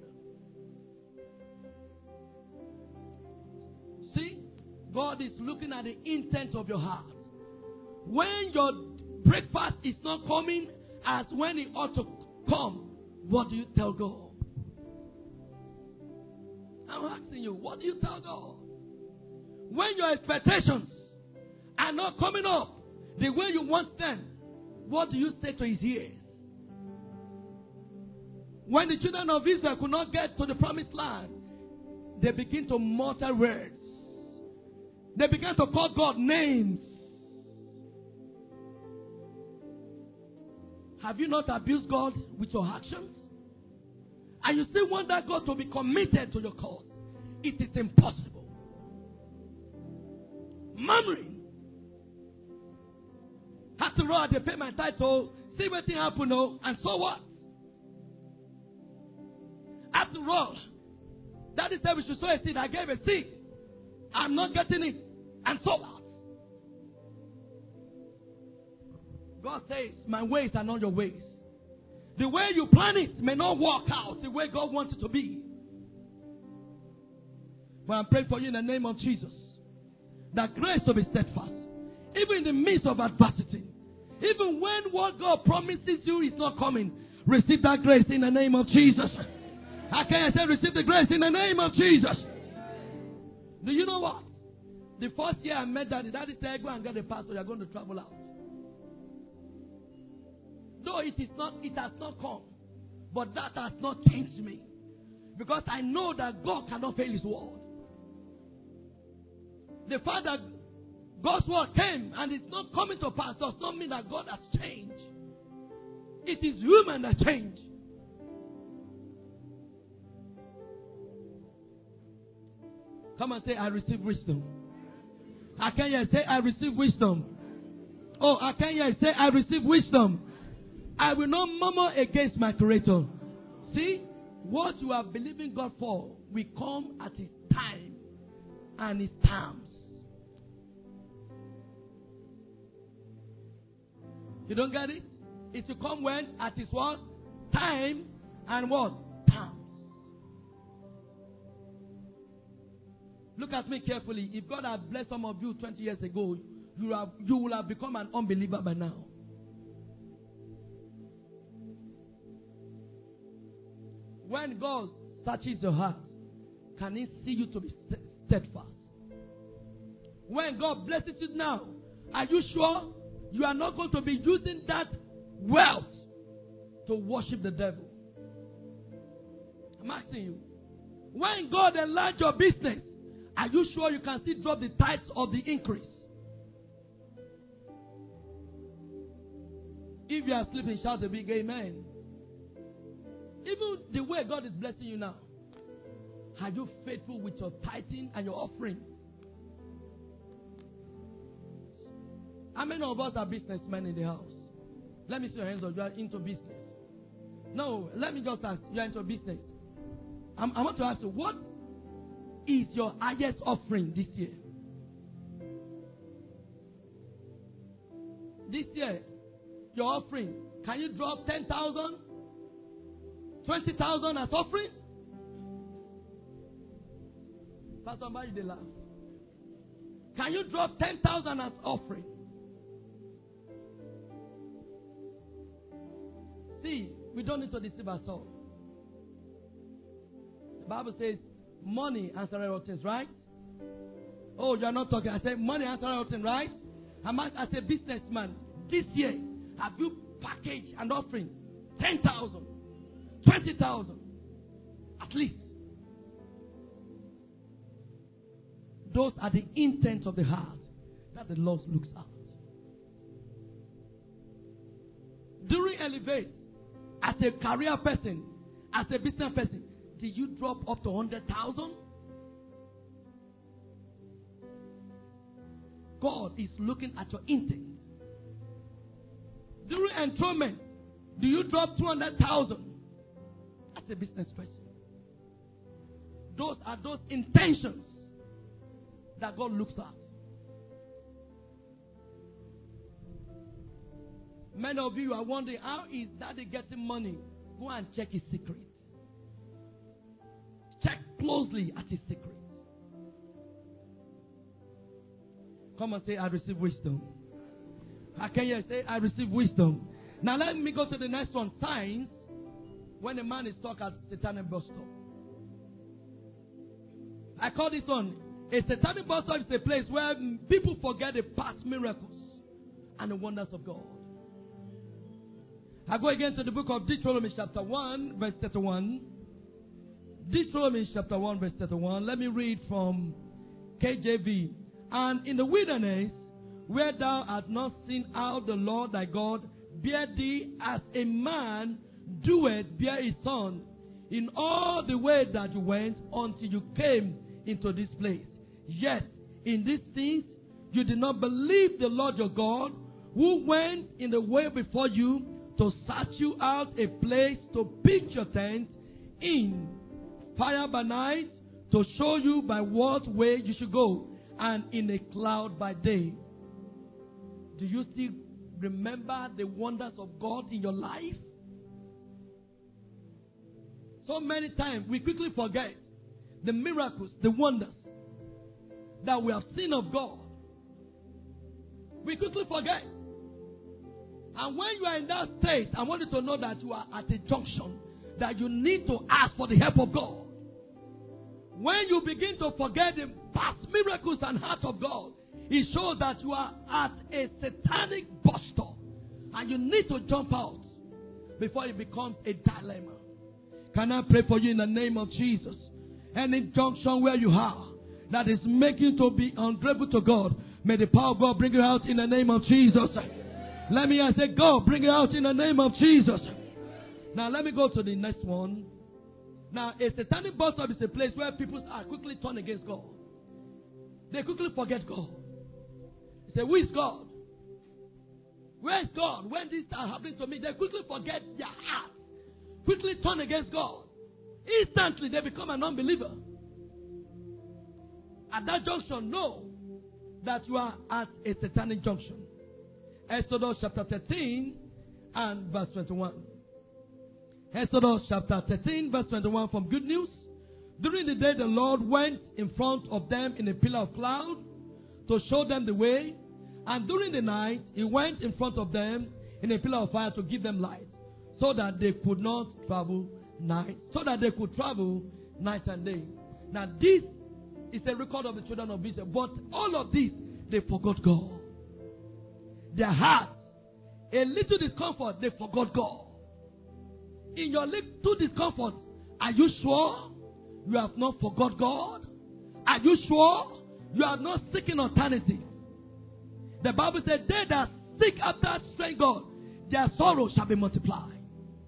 See, God is looking at the intent of your heart. When your breakfast is not coming as when it ought to come, what do you tell God? I'm asking you, what do you tell God? When your expectations are not coming up the way you want them, what do you say to his ears? When the children of Israel could not get to the promised land, they begin to mutter words. They began to call God names. Have you not abused God with your actions? And you still want that God to be committed to your cause? It is impossible. Murmuring. After all, they pay my title, see what thing happen, no, and so what? After all, Daddy said we should sow a seed. I gave a seed. I'm not getting it. And so what? God says, my ways are not your ways. The way you plan it may not work out the way God wants it to be. But I pray for you in the name of Jesus, that grace to be steadfast, even in the midst of adversity, even when what God promises you is not coming, receive that grace in the name of Jesus. I can't say receive the grace in the name of Jesus. Do you know what? The first year I met Daddy, Daddy said, go and get a pastor, you're going to travel out. Though it is not, it has not come. But that has not changed me. Because I know that God cannot fail his word. The fact that God's word came and it's not coming to pass does not mean that God has changed. It is human that changed. Come and say, I receive wisdom. I can't hear say, I receive wisdom. Oh, I can't hear say, I receive wisdom. I will not murmur against my Creator. See, what you are believing God for will come at His time and His terms. You don't get it? It will come when? At His what? Time and what? Terms. Look at me carefully. If God had blessed some of you twenty years ago, you, have, you will have become an unbeliever by now. When God searches your heart, can He see you to be steadfast? When God blesses you now, are you sure you are not going to be using that wealth to worship the devil? I'm asking you. When God enlarges your business, are you sure you can still drop the tithes of the increase? If you are sleeping, shout a big amen. Even the way God is blessing you now, are you faithful with your tithing and your offering? How many of us are businessmen in the house? Let me see your hands up. You are into business. No, let me just ask. You are into business. I'm, I want to ask you, what is your highest offering this year? This year, your offering, can you drop ten thousand? twenty thousand as offering? Pastor Mbayu, they laugh. Can you drop ten thousand as offering? See, we don't need to deceive ourselves. The Bible says, money answers all things, right? Oh, you are not talking. I said, money answers all things, right? I'm as a businessman, this year, have you packaged an offering? ten thousand, twenty thousand, at least. Those are the intents of the heart that the Lord looks at. During Elevate, as a career person, as a business person, did you drop up to one hundred thousand? God is looking at your intent. During enthronement, do you drop two hundred thousand as a business person? Those are those intentions that God looks at. Many of you are wondering, how is Daddy getting money? Go and check his secret. Check closely at his secret. Come and say, I receive wisdom. I can hear you say, I receive wisdom. Now let me go to the next one. Signs when a man is stuck at satanic bus stop. I call this one, a satanic bus stop is a place where people forget the past miracles and the wonders of God. I go again to the book of Deuteronomy chapter one, verse thirty-one. Deuteronomy chapter one, verse thirty-one. Let me read from K J V. And in the wilderness, where thou hast not seen how the Lord thy God bear thee as a man doeth bear his son, in all the way that you went until you came into this place. Yet in these things you did not believe the Lord your God, who went in the way before you to search you out a place to pitch your tent in, fire by night, to show you by what way you should go, and in a cloud by day. Do you still remember the wonders of God in your life? So many times we quickly forget the miracles, the wonders that we have seen of God. We quickly forget. And when you are in that state, I want you to know that you are at a junction, that you need to ask for the help of God. When you begin to forget the past miracles and heart of God, it shows that you are at a satanic bus stop and you need to jump out before it becomes a dilemma. Can I pray for you in the name of Jesus? Any junction where you are that is making you to be ungrateful to God, may the power of God bring you out in the name of Jesus. Let me say, God, bring it out in the name of Jesus. Now let me go to the next one. Now, a satanic bus stop is a place where people are quickly turned against God. They quickly forget God. They say, who is God? Where is God? When this are happening to me, they quickly forget their heart. Quickly turn against God. Instantly, they become an unbeliever. At that junction, know that you are at a satanic junction. Exodus chapter thirteen and verse twenty-one. Exodus chapter thirteen, verse twenty-one from Good News. During the day, the Lord went in front of them in a pillar of cloud to show them the way. And during the night, he went in front of them in a pillar of fire to give them light, so that they could not travel night, so that they could travel night and day. Now, this is a record of the children of Israel. But all of this, they forgot God. Their heart, a little discomfort, they forgot God. In your little discomfort, are you sure you have not forgot God? Are you sure you are not seeking eternity? The Bible said, they that seek after strange God, their sorrow shall be multiplied.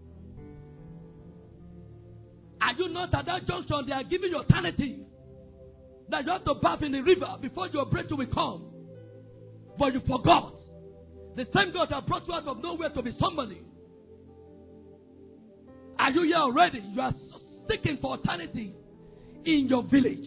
Are you not at that junction? They are giving you eternity, that you have to bath in the river before your breakthrough will come. But you forgot. The same God that brought you out of nowhere to be somebody. Are you here already? You are seeking for eternity in your village.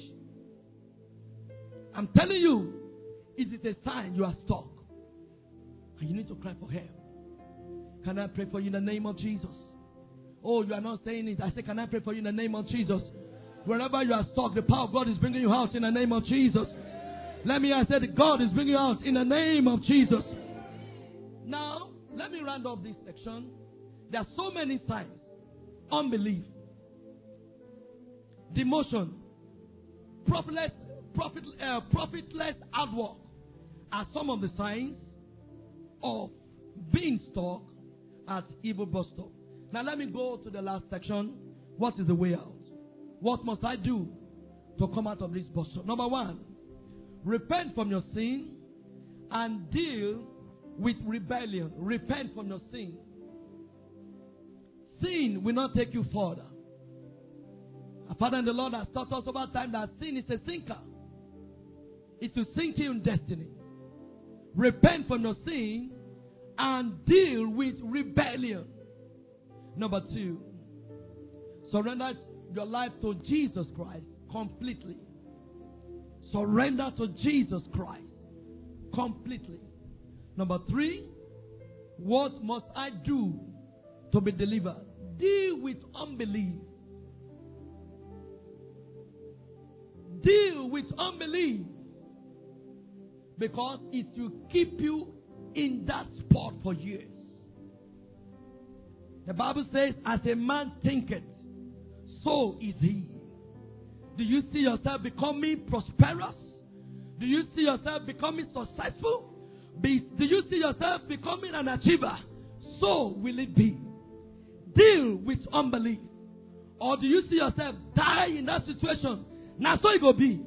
I'm telling you, it is a sign you are stuck. And you need to cry for help. Can I pray for you in the name of Jesus? Oh, you are not saying it. I say, can I pray for you in the name of Jesus? Wherever you are stuck, the power of God is bringing you out in the name of Jesus. Let me hear I said God is bringing you out in the name of Jesus. Now, let me round off this section. There are so many signs. Unbelief, demotion, profitless, profit, uh, profitless hard work are some of the signs of being stuck at evil bus stop. Now let me go to the last section. What is the way out? What must I do to come out of this bus stop? Number one, repent from your sin and deal with rebellion. Repent from your sin. Sin will not take you further. Our Father and the Lord has taught us over time that sin is a sinker. It will sink you in destiny. Repent from your sin and deal with rebellion. Number two, surrender your life to Jesus Christ completely. Surrender to Jesus Christ completely. Number three, what must I do to be delivered? Deal with unbelief. Deal with unbelief. Because it will keep you in that spot for years. The Bible says, as a man thinketh, so is he. Do you see yourself becoming prosperous? Do you see yourself becoming successful? Be, do you see yourself becoming an achiever? So will it be. Deal with unbelief. Or do you see yourself die in that situation? Now so it will be.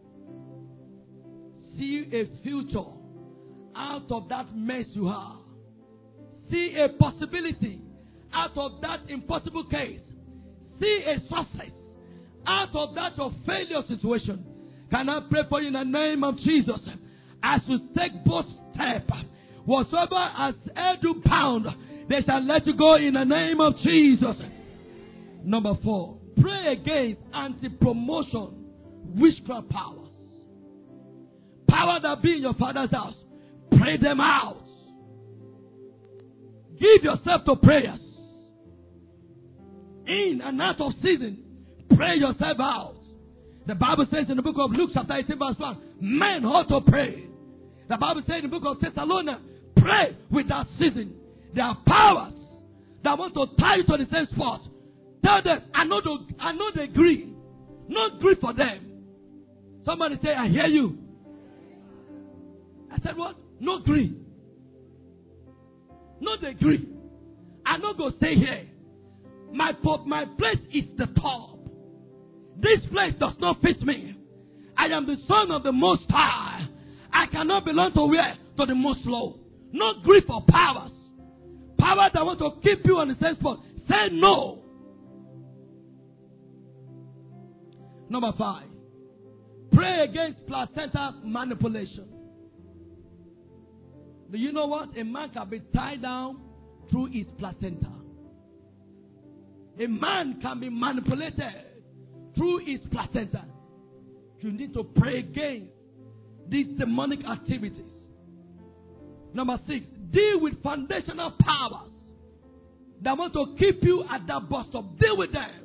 See a future out of that mess you are. See a possibility out of that impossible case. See a success out of that your failure situation. Can I pray for you in the name of Jesus? As you take both steps, whatsoever has held you bound, they shall let you go in the name of Jesus. Number four, pray against anti-promotion witchcraft powers. Power that be in your father's house, pray them out. Give yourself to prayers. In and out of season, pray yourself out. The Bible says in the book of Luke chapter eighteen verse one, men ought to pray. The Bible says in the book of Thessalonians, pray without ceasing. There are powers that want to tie you to the same spot. Tell them, I know the, I know they agree. Not agree for them. Somebody say, I hear you. I said what? No agree. No they agree. I'm not going to stay here. My, my place is the top. This place does not fit me. I am the son of the Most High. I cannot belong to where? To the Most Low. No grief for powers. Powers that want to keep you on the same spot. Say no. Number five. Pray against placenta manipulation. Do you know what? A man can be tied down through his placenta. A man can be manipulated through his placenta. You need to pray against these demonic activities. Number six, deal with foundational powers that want to keep you at that bus stop. Deal with them.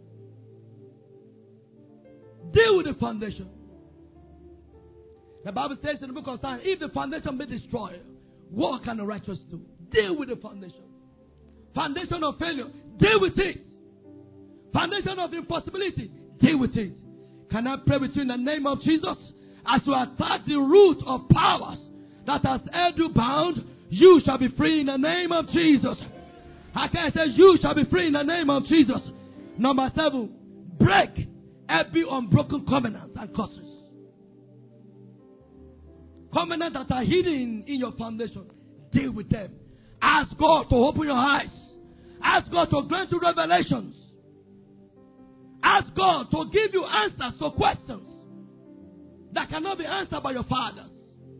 Deal with the foundation. The Bible says in the book of Psalms, if the foundation be destroyed, what can the righteous do? Deal with the foundation. Foundation of failure, deal with it. Foundation of impossibility, deal with it. Can I pray with you in the name of Jesus? As you attack the root of powers that has held you bound, you shall be free in the name of Jesus. How can I say you shall be free in the name of Jesus? Number seven, break every unbroken covenant and curses. Covenants that are hidden in your foundation, deal with them. Ask God to open your eyes. Ask God to grant you revelations. Ask God to give you answers to questions that cannot be answered by your fathers.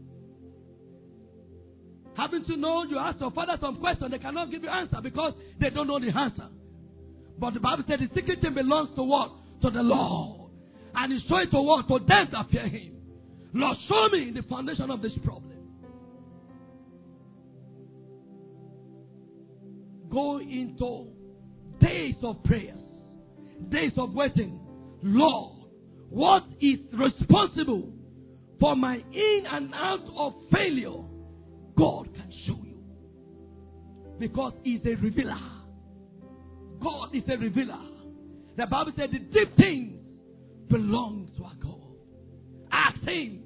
Haven't you known you ask your father some questions, they cannot give you answer because they don't know the answer. But the Bible said the secret thing belongs to what? To the Lord. And He show it to what? To them that fear Him. Lord, show me the foundation of this problem. Go into days of prayers, days of waiting, Lord, what is responsible for my in and out of failure, God can show you. Because He's a revealer. God is a revealer. The Bible said the deep things belong to our God. Ask Him.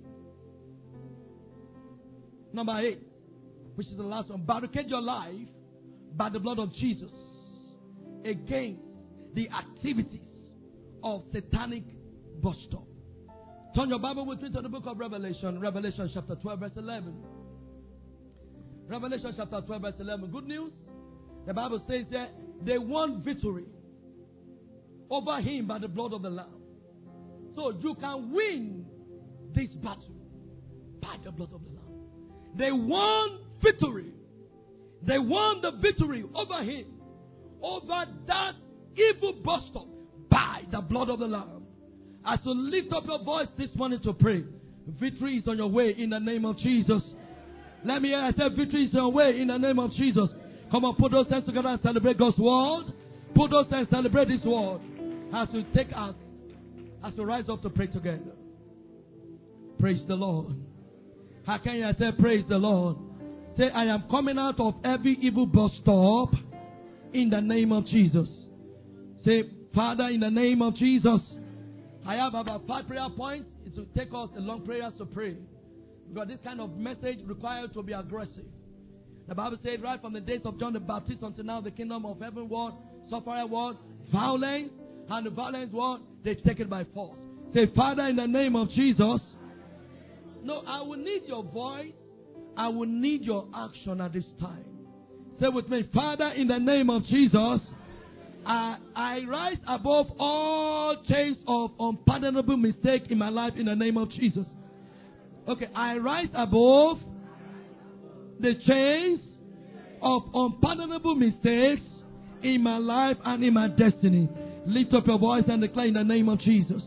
Number eight, which is the last one. Barricade your life by the blood of Jesus against the activities of satanic bus stop. Turn your Bible with me to the book of Revelation. Revelation chapter twelve, verse eleven. Revelation chapter twelve, verse eleven. Good news. The Bible says that they won victory over him by the blood of the Lamb. So you can win this battle by the blood of the Lamb. They won victory. They won the victory over him, over that evil bus stop by the blood of the Lamb. As you lift up your voice this morning to pray, victory is on your way in the name of Jesus. Let me hear I say victory is on your way in the name of Jesus. Come on, put those hands together and celebrate God's word. Put those hands and celebrate His word. As we take us, as we rise up to pray together. Praise the Lord. How can you say praise the Lord? Say, I am coming out of every evil bus stop in the name of Jesus. Say, Father, in the name of Jesus. I have about five prayer points. It will take us a long prayer to pray. Because this kind of message requires to be aggressive. The Bible said right from the days of John the Baptist until now, the kingdom of heaven was, sufferer was, violence, and the violence was, they take it by force. Say, Father, in the name of Jesus. No, I will need your voice. I will need your action at this time. Say with me, Father, in the name of Jesus. I, I rise above all chains of unpardonable mistake in my life in the name of Jesus. Okay, I rise above the chains of unpardonable mistakes in my life and in my destiny. Lift up your voice and declare in the name of Jesus.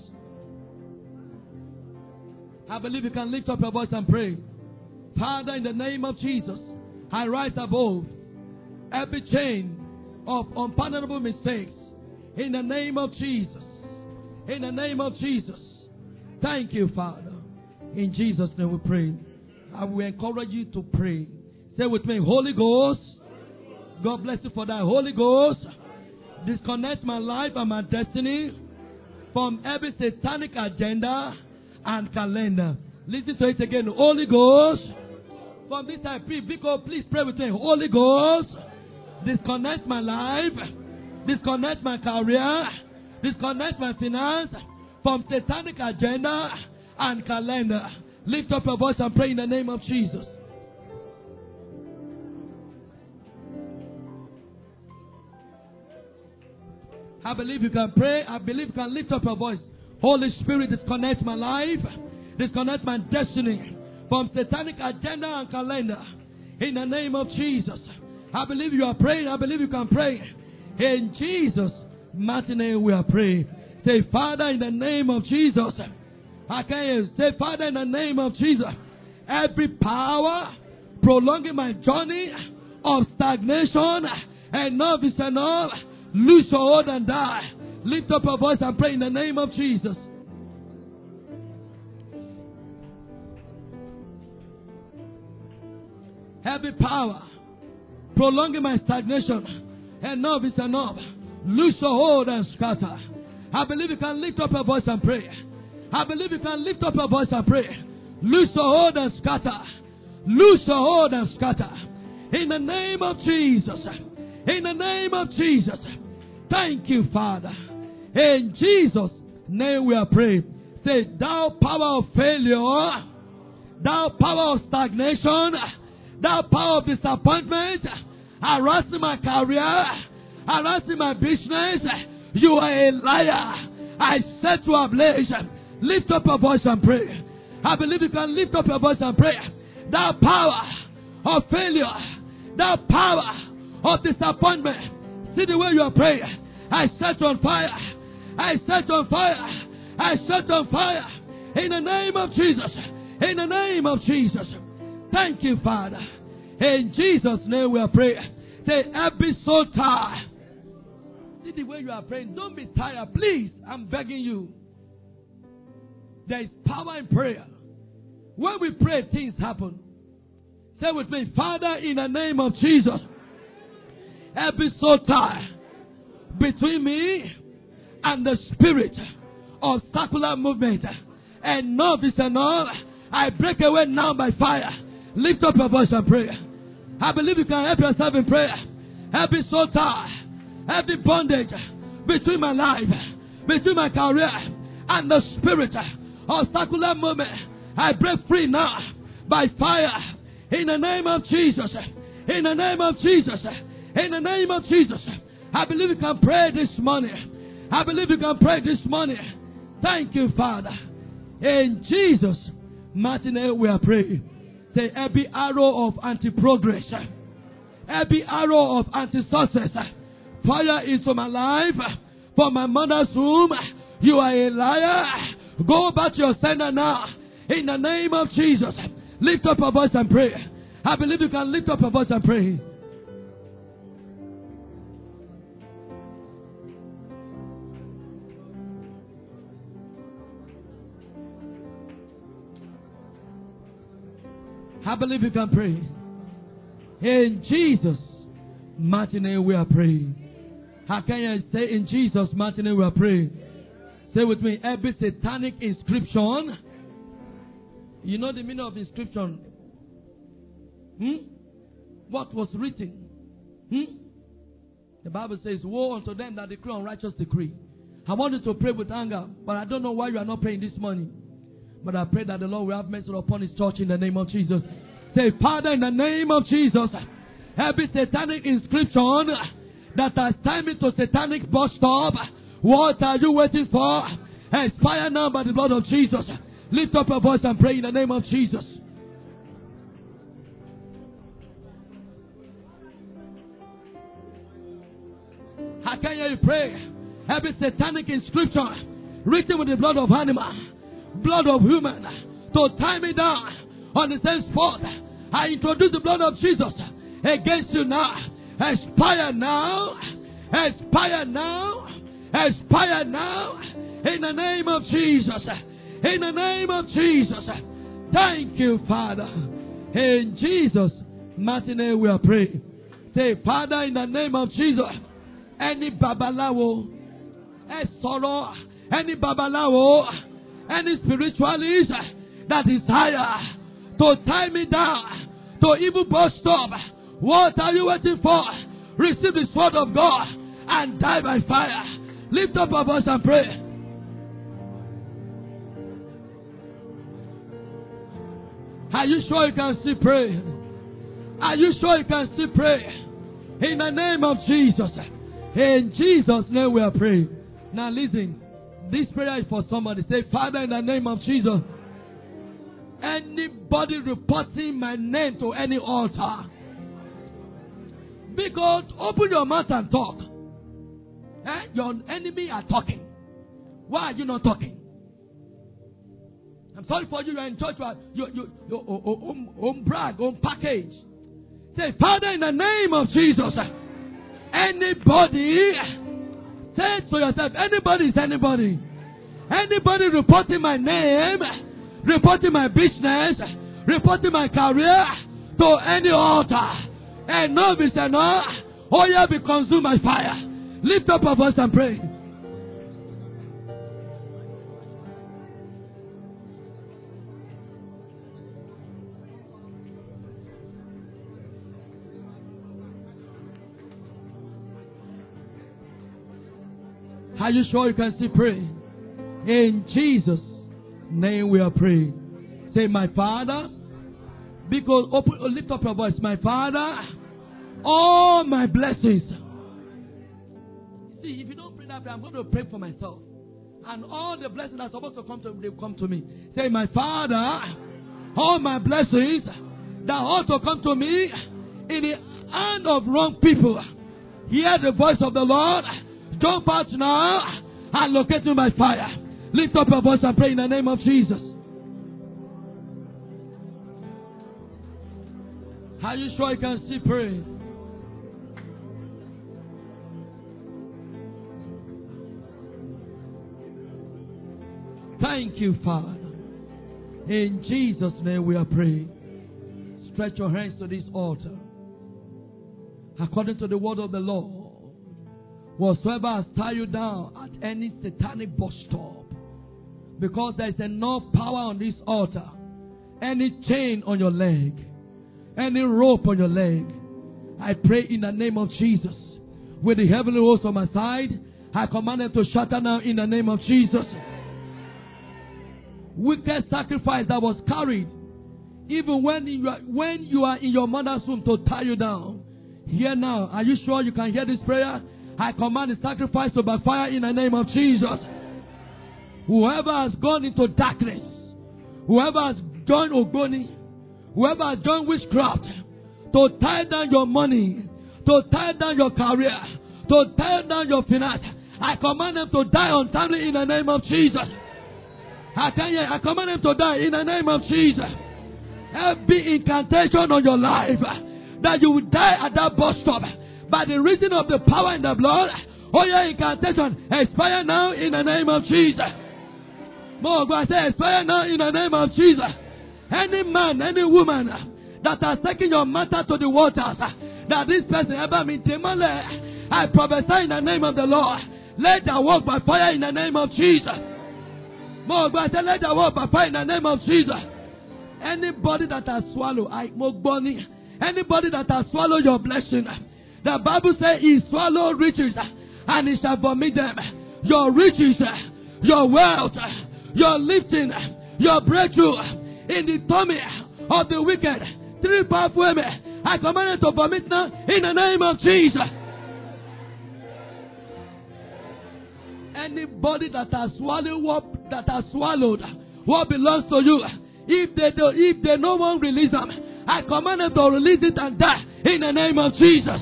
I believe you can lift up your voice and pray. Father, in the name of Jesus, I rise above every chain of unpardonable mistakes in the name of Jesus. In the name of Jesus. Thank you, Father. In Jesus' name we pray. I will encourage you to pray. Say with me, Holy Ghost. God bless you for that. Holy Ghost, disconnect my life and my destiny from every satanic agenda and calendar. Listen to it again. Holy Ghost, from this time, please, please pray with me. Holy Ghost, disconnect my life, disconnect my career, disconnect my finance from satanic agenda and calendar. Lift up your voice and pray in the name of Jesus. I believe you can pray. I believe you can lift up your voice. Holy Spirit, disconnect my life, disconnect my destiny from satanic agenda and calendar. In the name of Jesus. I believe you are praying. I believe you can pray. In Jesus' mighty name we are praying. Say, Father, in the name of Jesus. I can say, Father, in the name of Jesus. Every power prolonging my journey of stagnation, enough is enough. Lose your hold and die. Lift up your voice and pray in the name of Jesus. Every power prolonging my stagnation, enough is enough. Lose your hold and scatter. I believe you can lift up your voice and pray. I believe you can lift up your voice and pray. Lose your hold and scatter. Lose your hold and scatter. In the name of Jesus. In the name of Jesus. Thank you, Father. In Jesus' name we are praying. Say, thou power of failure, thou power of stagnation, thou power of disappointment, harassing my career, harassing my business, you are a liar. I set you ablaze. Lift up your voice and pray. I believe you can lift up your voice and pray. Thou power of failure, thou power of disappointment. See the way you are praying. I set on fire. I set on fire. I set on fire. In the name of Jesus. In the name of Jesus. Thank you, Father. In Jesus' name we are praying. Say, every soul tie see the way you are praying. Don't be tired. Please, I'm begging you. There is power in prayer. When we pray, things happen. Say with me, Father, in the name of Jesus, every soul tie between me and the spirit of circular movement, enough is enough. I break away now by fire. Lift up your voice and pray. I believe you can help yourself in prayer. Every soul tie, every bondage between my life, between my career and the spirit of circular movement, I break free now by fire. In the name of Jesus. In the name of Jesus. In the name of Jesus. I believe you can pray this morning. I believe you can pray this morning. Thank you, Father. In Jesus' mighty name we are praying. Say, every arrow of anti-progress, every arrow of anti-success, fire into my life, from my mother's womb, you are a liar. Go back to your sender now. In the name of Jesus. Lift up your voice and pray. I believe you can lift up your voice and pray. I believe you can pray. In Jesus' mighty name we are praying. How can you say in Jesus' mighty name we are praying? Say with me, every satanic inscription. You know the meaning of inscription? Hmm? What was written? Hmm? The Bible says, woe unto them that decree unrighteous decree. I want you to pray with anger, but I don't know why you are not praying this morning. But I pray that the Lord will have mercy upon His church in the name of Jesus. Say, Father, in the name of Jesus, every satanic inscription that has tied me to satanic bus stop, what are you waiting for? Expire now by the blood of Jesus. Lift up your voice and pray in the name of Jesus. How can you pray? Every satanic inscription written with the blood of animal, blood of human, to tie me down on the same spot. I introduce the blood of Jesus against you now. Expire now. Expire now. Expire now. In the name of Jesus. In the name of Jesus. Thank you, Father. In Jesus' mighty name we are praying. Say, Father, in the name of Jesus, any babalawo, any sorrow, any babalawo, any spiritualist that is higher to tie me down, to evil bus stop, what are you waiting for? Receive the sword of God and die by fire. Lift up your voice and pray. Are you sure you can still pray? Are you sure you can still pray? In the name of Jesus. In Jesus' name we are praying. Now listen. This prayer is for somebody. Say, Father, in the name of Jesus, anybody reporting my name to any altar, because open your mouth and talk. Eh? Your enemy are talking. Why are you not talking? I'm sorry for you. You are in church. You are you you you home, home brag, home package. Say, Father, in the name of Jesus, anybody, say it to yourself. Anybody is anybody. Anybody reporting my name, reporting my business, reporting my career to any altar, enough is enough. Oh yeah, be consumed by fire. Lift up your voice and pray. Are you sure you can still pray? In Jesus' name we are praying. Say, my Father, because open, lift up your voice. My Father, all my blessings. See, if you don't pray that prayer, I'm going to pray for myself. And all the blessings that are supposed to come to me, they come to me. Say, my Father, all my blessings that ought to come to me in the hand of wrong people. Hear the voice of the Lord. Jump out now and locate me by fire. Lift up your voice and pray in the name of Jesus. Are you sure you can still pray? Thank you, Father. In Jesus' name we are praying. Stretch your hands to this altar. According to the word of the Lord, whatsoever has tied you down at any satanic bus stop, because there is enough power on this altar, any chain on your leg, any rope on your leg, I pray in the name of Jesus, with the heavenly host on my side, I command them to shatter now in the name of Jesus. Wicked sacrifice that was carried, even when you are, when you are in your mother's womb, to tie you down. Here now, are you sure you can hear this prayer? I command the sacrifice to backfire in the name of Jesus. Whoever has gone into darkness, whoever has joined Ogoni, whoever has joined witchcraft, to tie down your money, to tie down your career, to tie down your finance, I command them to die untimely in the name of Jesus. I tell you, I command them to die in the name of Jesus. Every incantation on your life, that you will die at that bus stop by the reason of the power in the blood, oh your incantation expire now in the name of Jesus. More God, say expire now in the name of Jesus. Any man, any woman that has taken your matter to the waters, that this person ever meet him, I prophesy in the name of the Lord, let them walk by fire in the name of Jesus. More God, say let them walk by fire in the name of Jesus. Anybody that has swallowed, I Mogboni, anybody that has swallowed your blessing, the Bible says he swallowed riches and he shall vomit them. Your riches, your wealth, your lifting, your breakthrough in the tummy of the wicked, three powerful women, I command you to vomit now in the name of Jesus. Anybody that has swallowed what that has swallowed what belongs to you, if they do, if they no one release them, I command them to release it and die in the name of Jesus.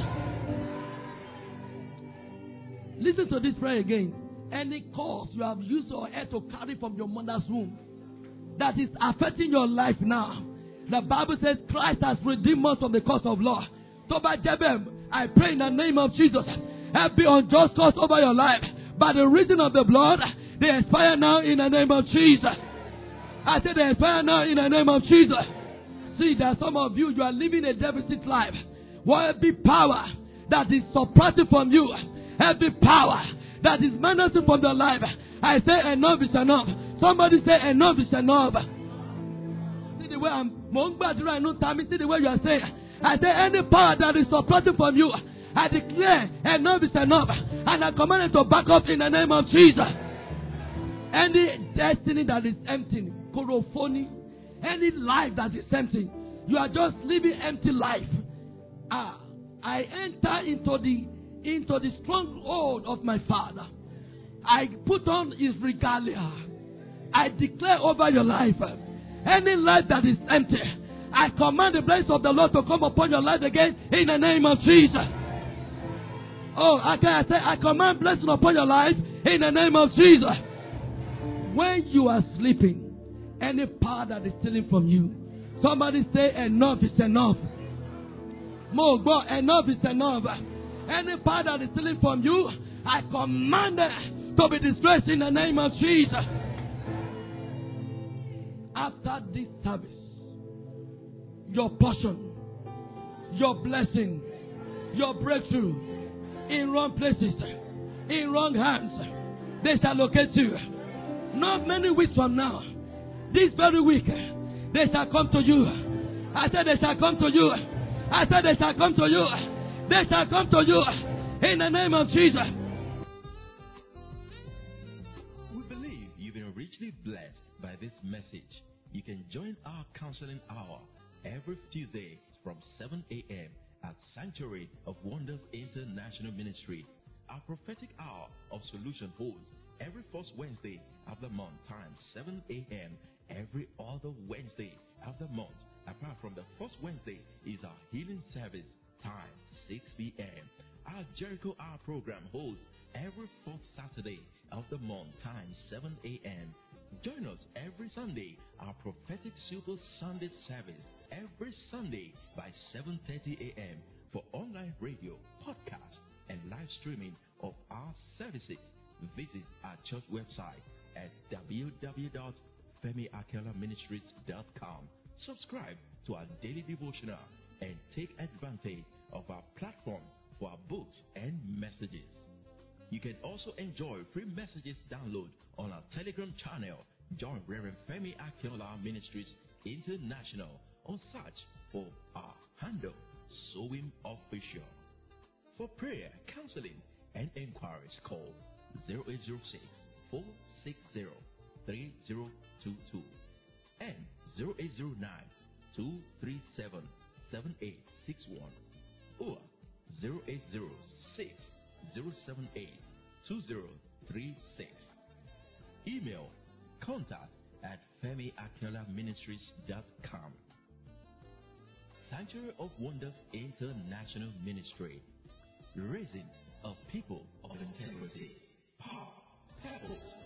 Listen to this prayer again. Any cause you have used your head to carry from your mother's womb that is affecting your life now, the Bible says Christ has redeemed us from the curse of law. So by Jebem, I pray in the name of Jesus, every unjust cause over your life, by the reason of the blood, they expire now in the name of Jesus. I said they expire now in the name of Jesus. See, there are some of you, you are living a deficit life. What every power that is suppressing from you, every power that is menacing from your life, I say enough is enough. Somebody say enough is enough. See the way I'm, see the way you are saying. I say any power that is suppressing from you, I declare enough is enough. And I command it to back up in the name of Jesus. Any destiny that is empty, corophony, any life that is empty, you are just living empty life. Ah, I enter into the into the stronghold of my Father. I put on his regalia. I declare over your life, any life that is empty, I command the blessing of the Lord to come upon your life again in the name of Jesus. Oh, okay, I say I command blessing upon your life in the name of Jesus. When you are sleeping, any power that is stealing from you, somebody say enough is enough. More God, enough is enough. Any power that is stealing from you, I command it to be disgraced in the name of Jesus. After this service, your portion, your blessing, your breakthrough in wrong places, in wrong hands, they shall locate you. Not many weeks from now, this very week, they shall come to you. I said they shall come to you. I said they shall come to you. They shall come to you in the name of Jesus. We believe you've been richly blessed by this message. You can join our counseling hour every Tuesday from seven a.m. at Sanctuary of Wonders International Ministry. Our prophetic hour of solution holds every first Wednesday of the month, time seven a.m. every other Wednesday of the month. Apart from the first Wednesday is our healing service, time six p.m. Our Jericho Hour program holds every fourth Saturday of the month, time seven a.m. Join us every Sunday, our prophetic super Sunday service, every Sunday by seven thirty a.m. for online radio, podcast, and live streaming of our services. Visit our church website, at w w w dot femi akela ministries dot com. Subscribe to our daily devotional and take advantage of our platform for our books and messages. You can also enjoy free messages download on our Telegram channel. Join Reverend Femi Akela Ministries International or search for our handle, Sowing Official. For prayer, counseling, and inquiries, call zero eight zero six, four six zero, three zero two two and zero eight zero nine, two three seven, seven eight six one or zero eight zero six, zero seven eight, two zero three six. Email contact at femi akela ministries dot com. Sanctuary of Wonders International Ministry, raising a people of integrity, power, purpose,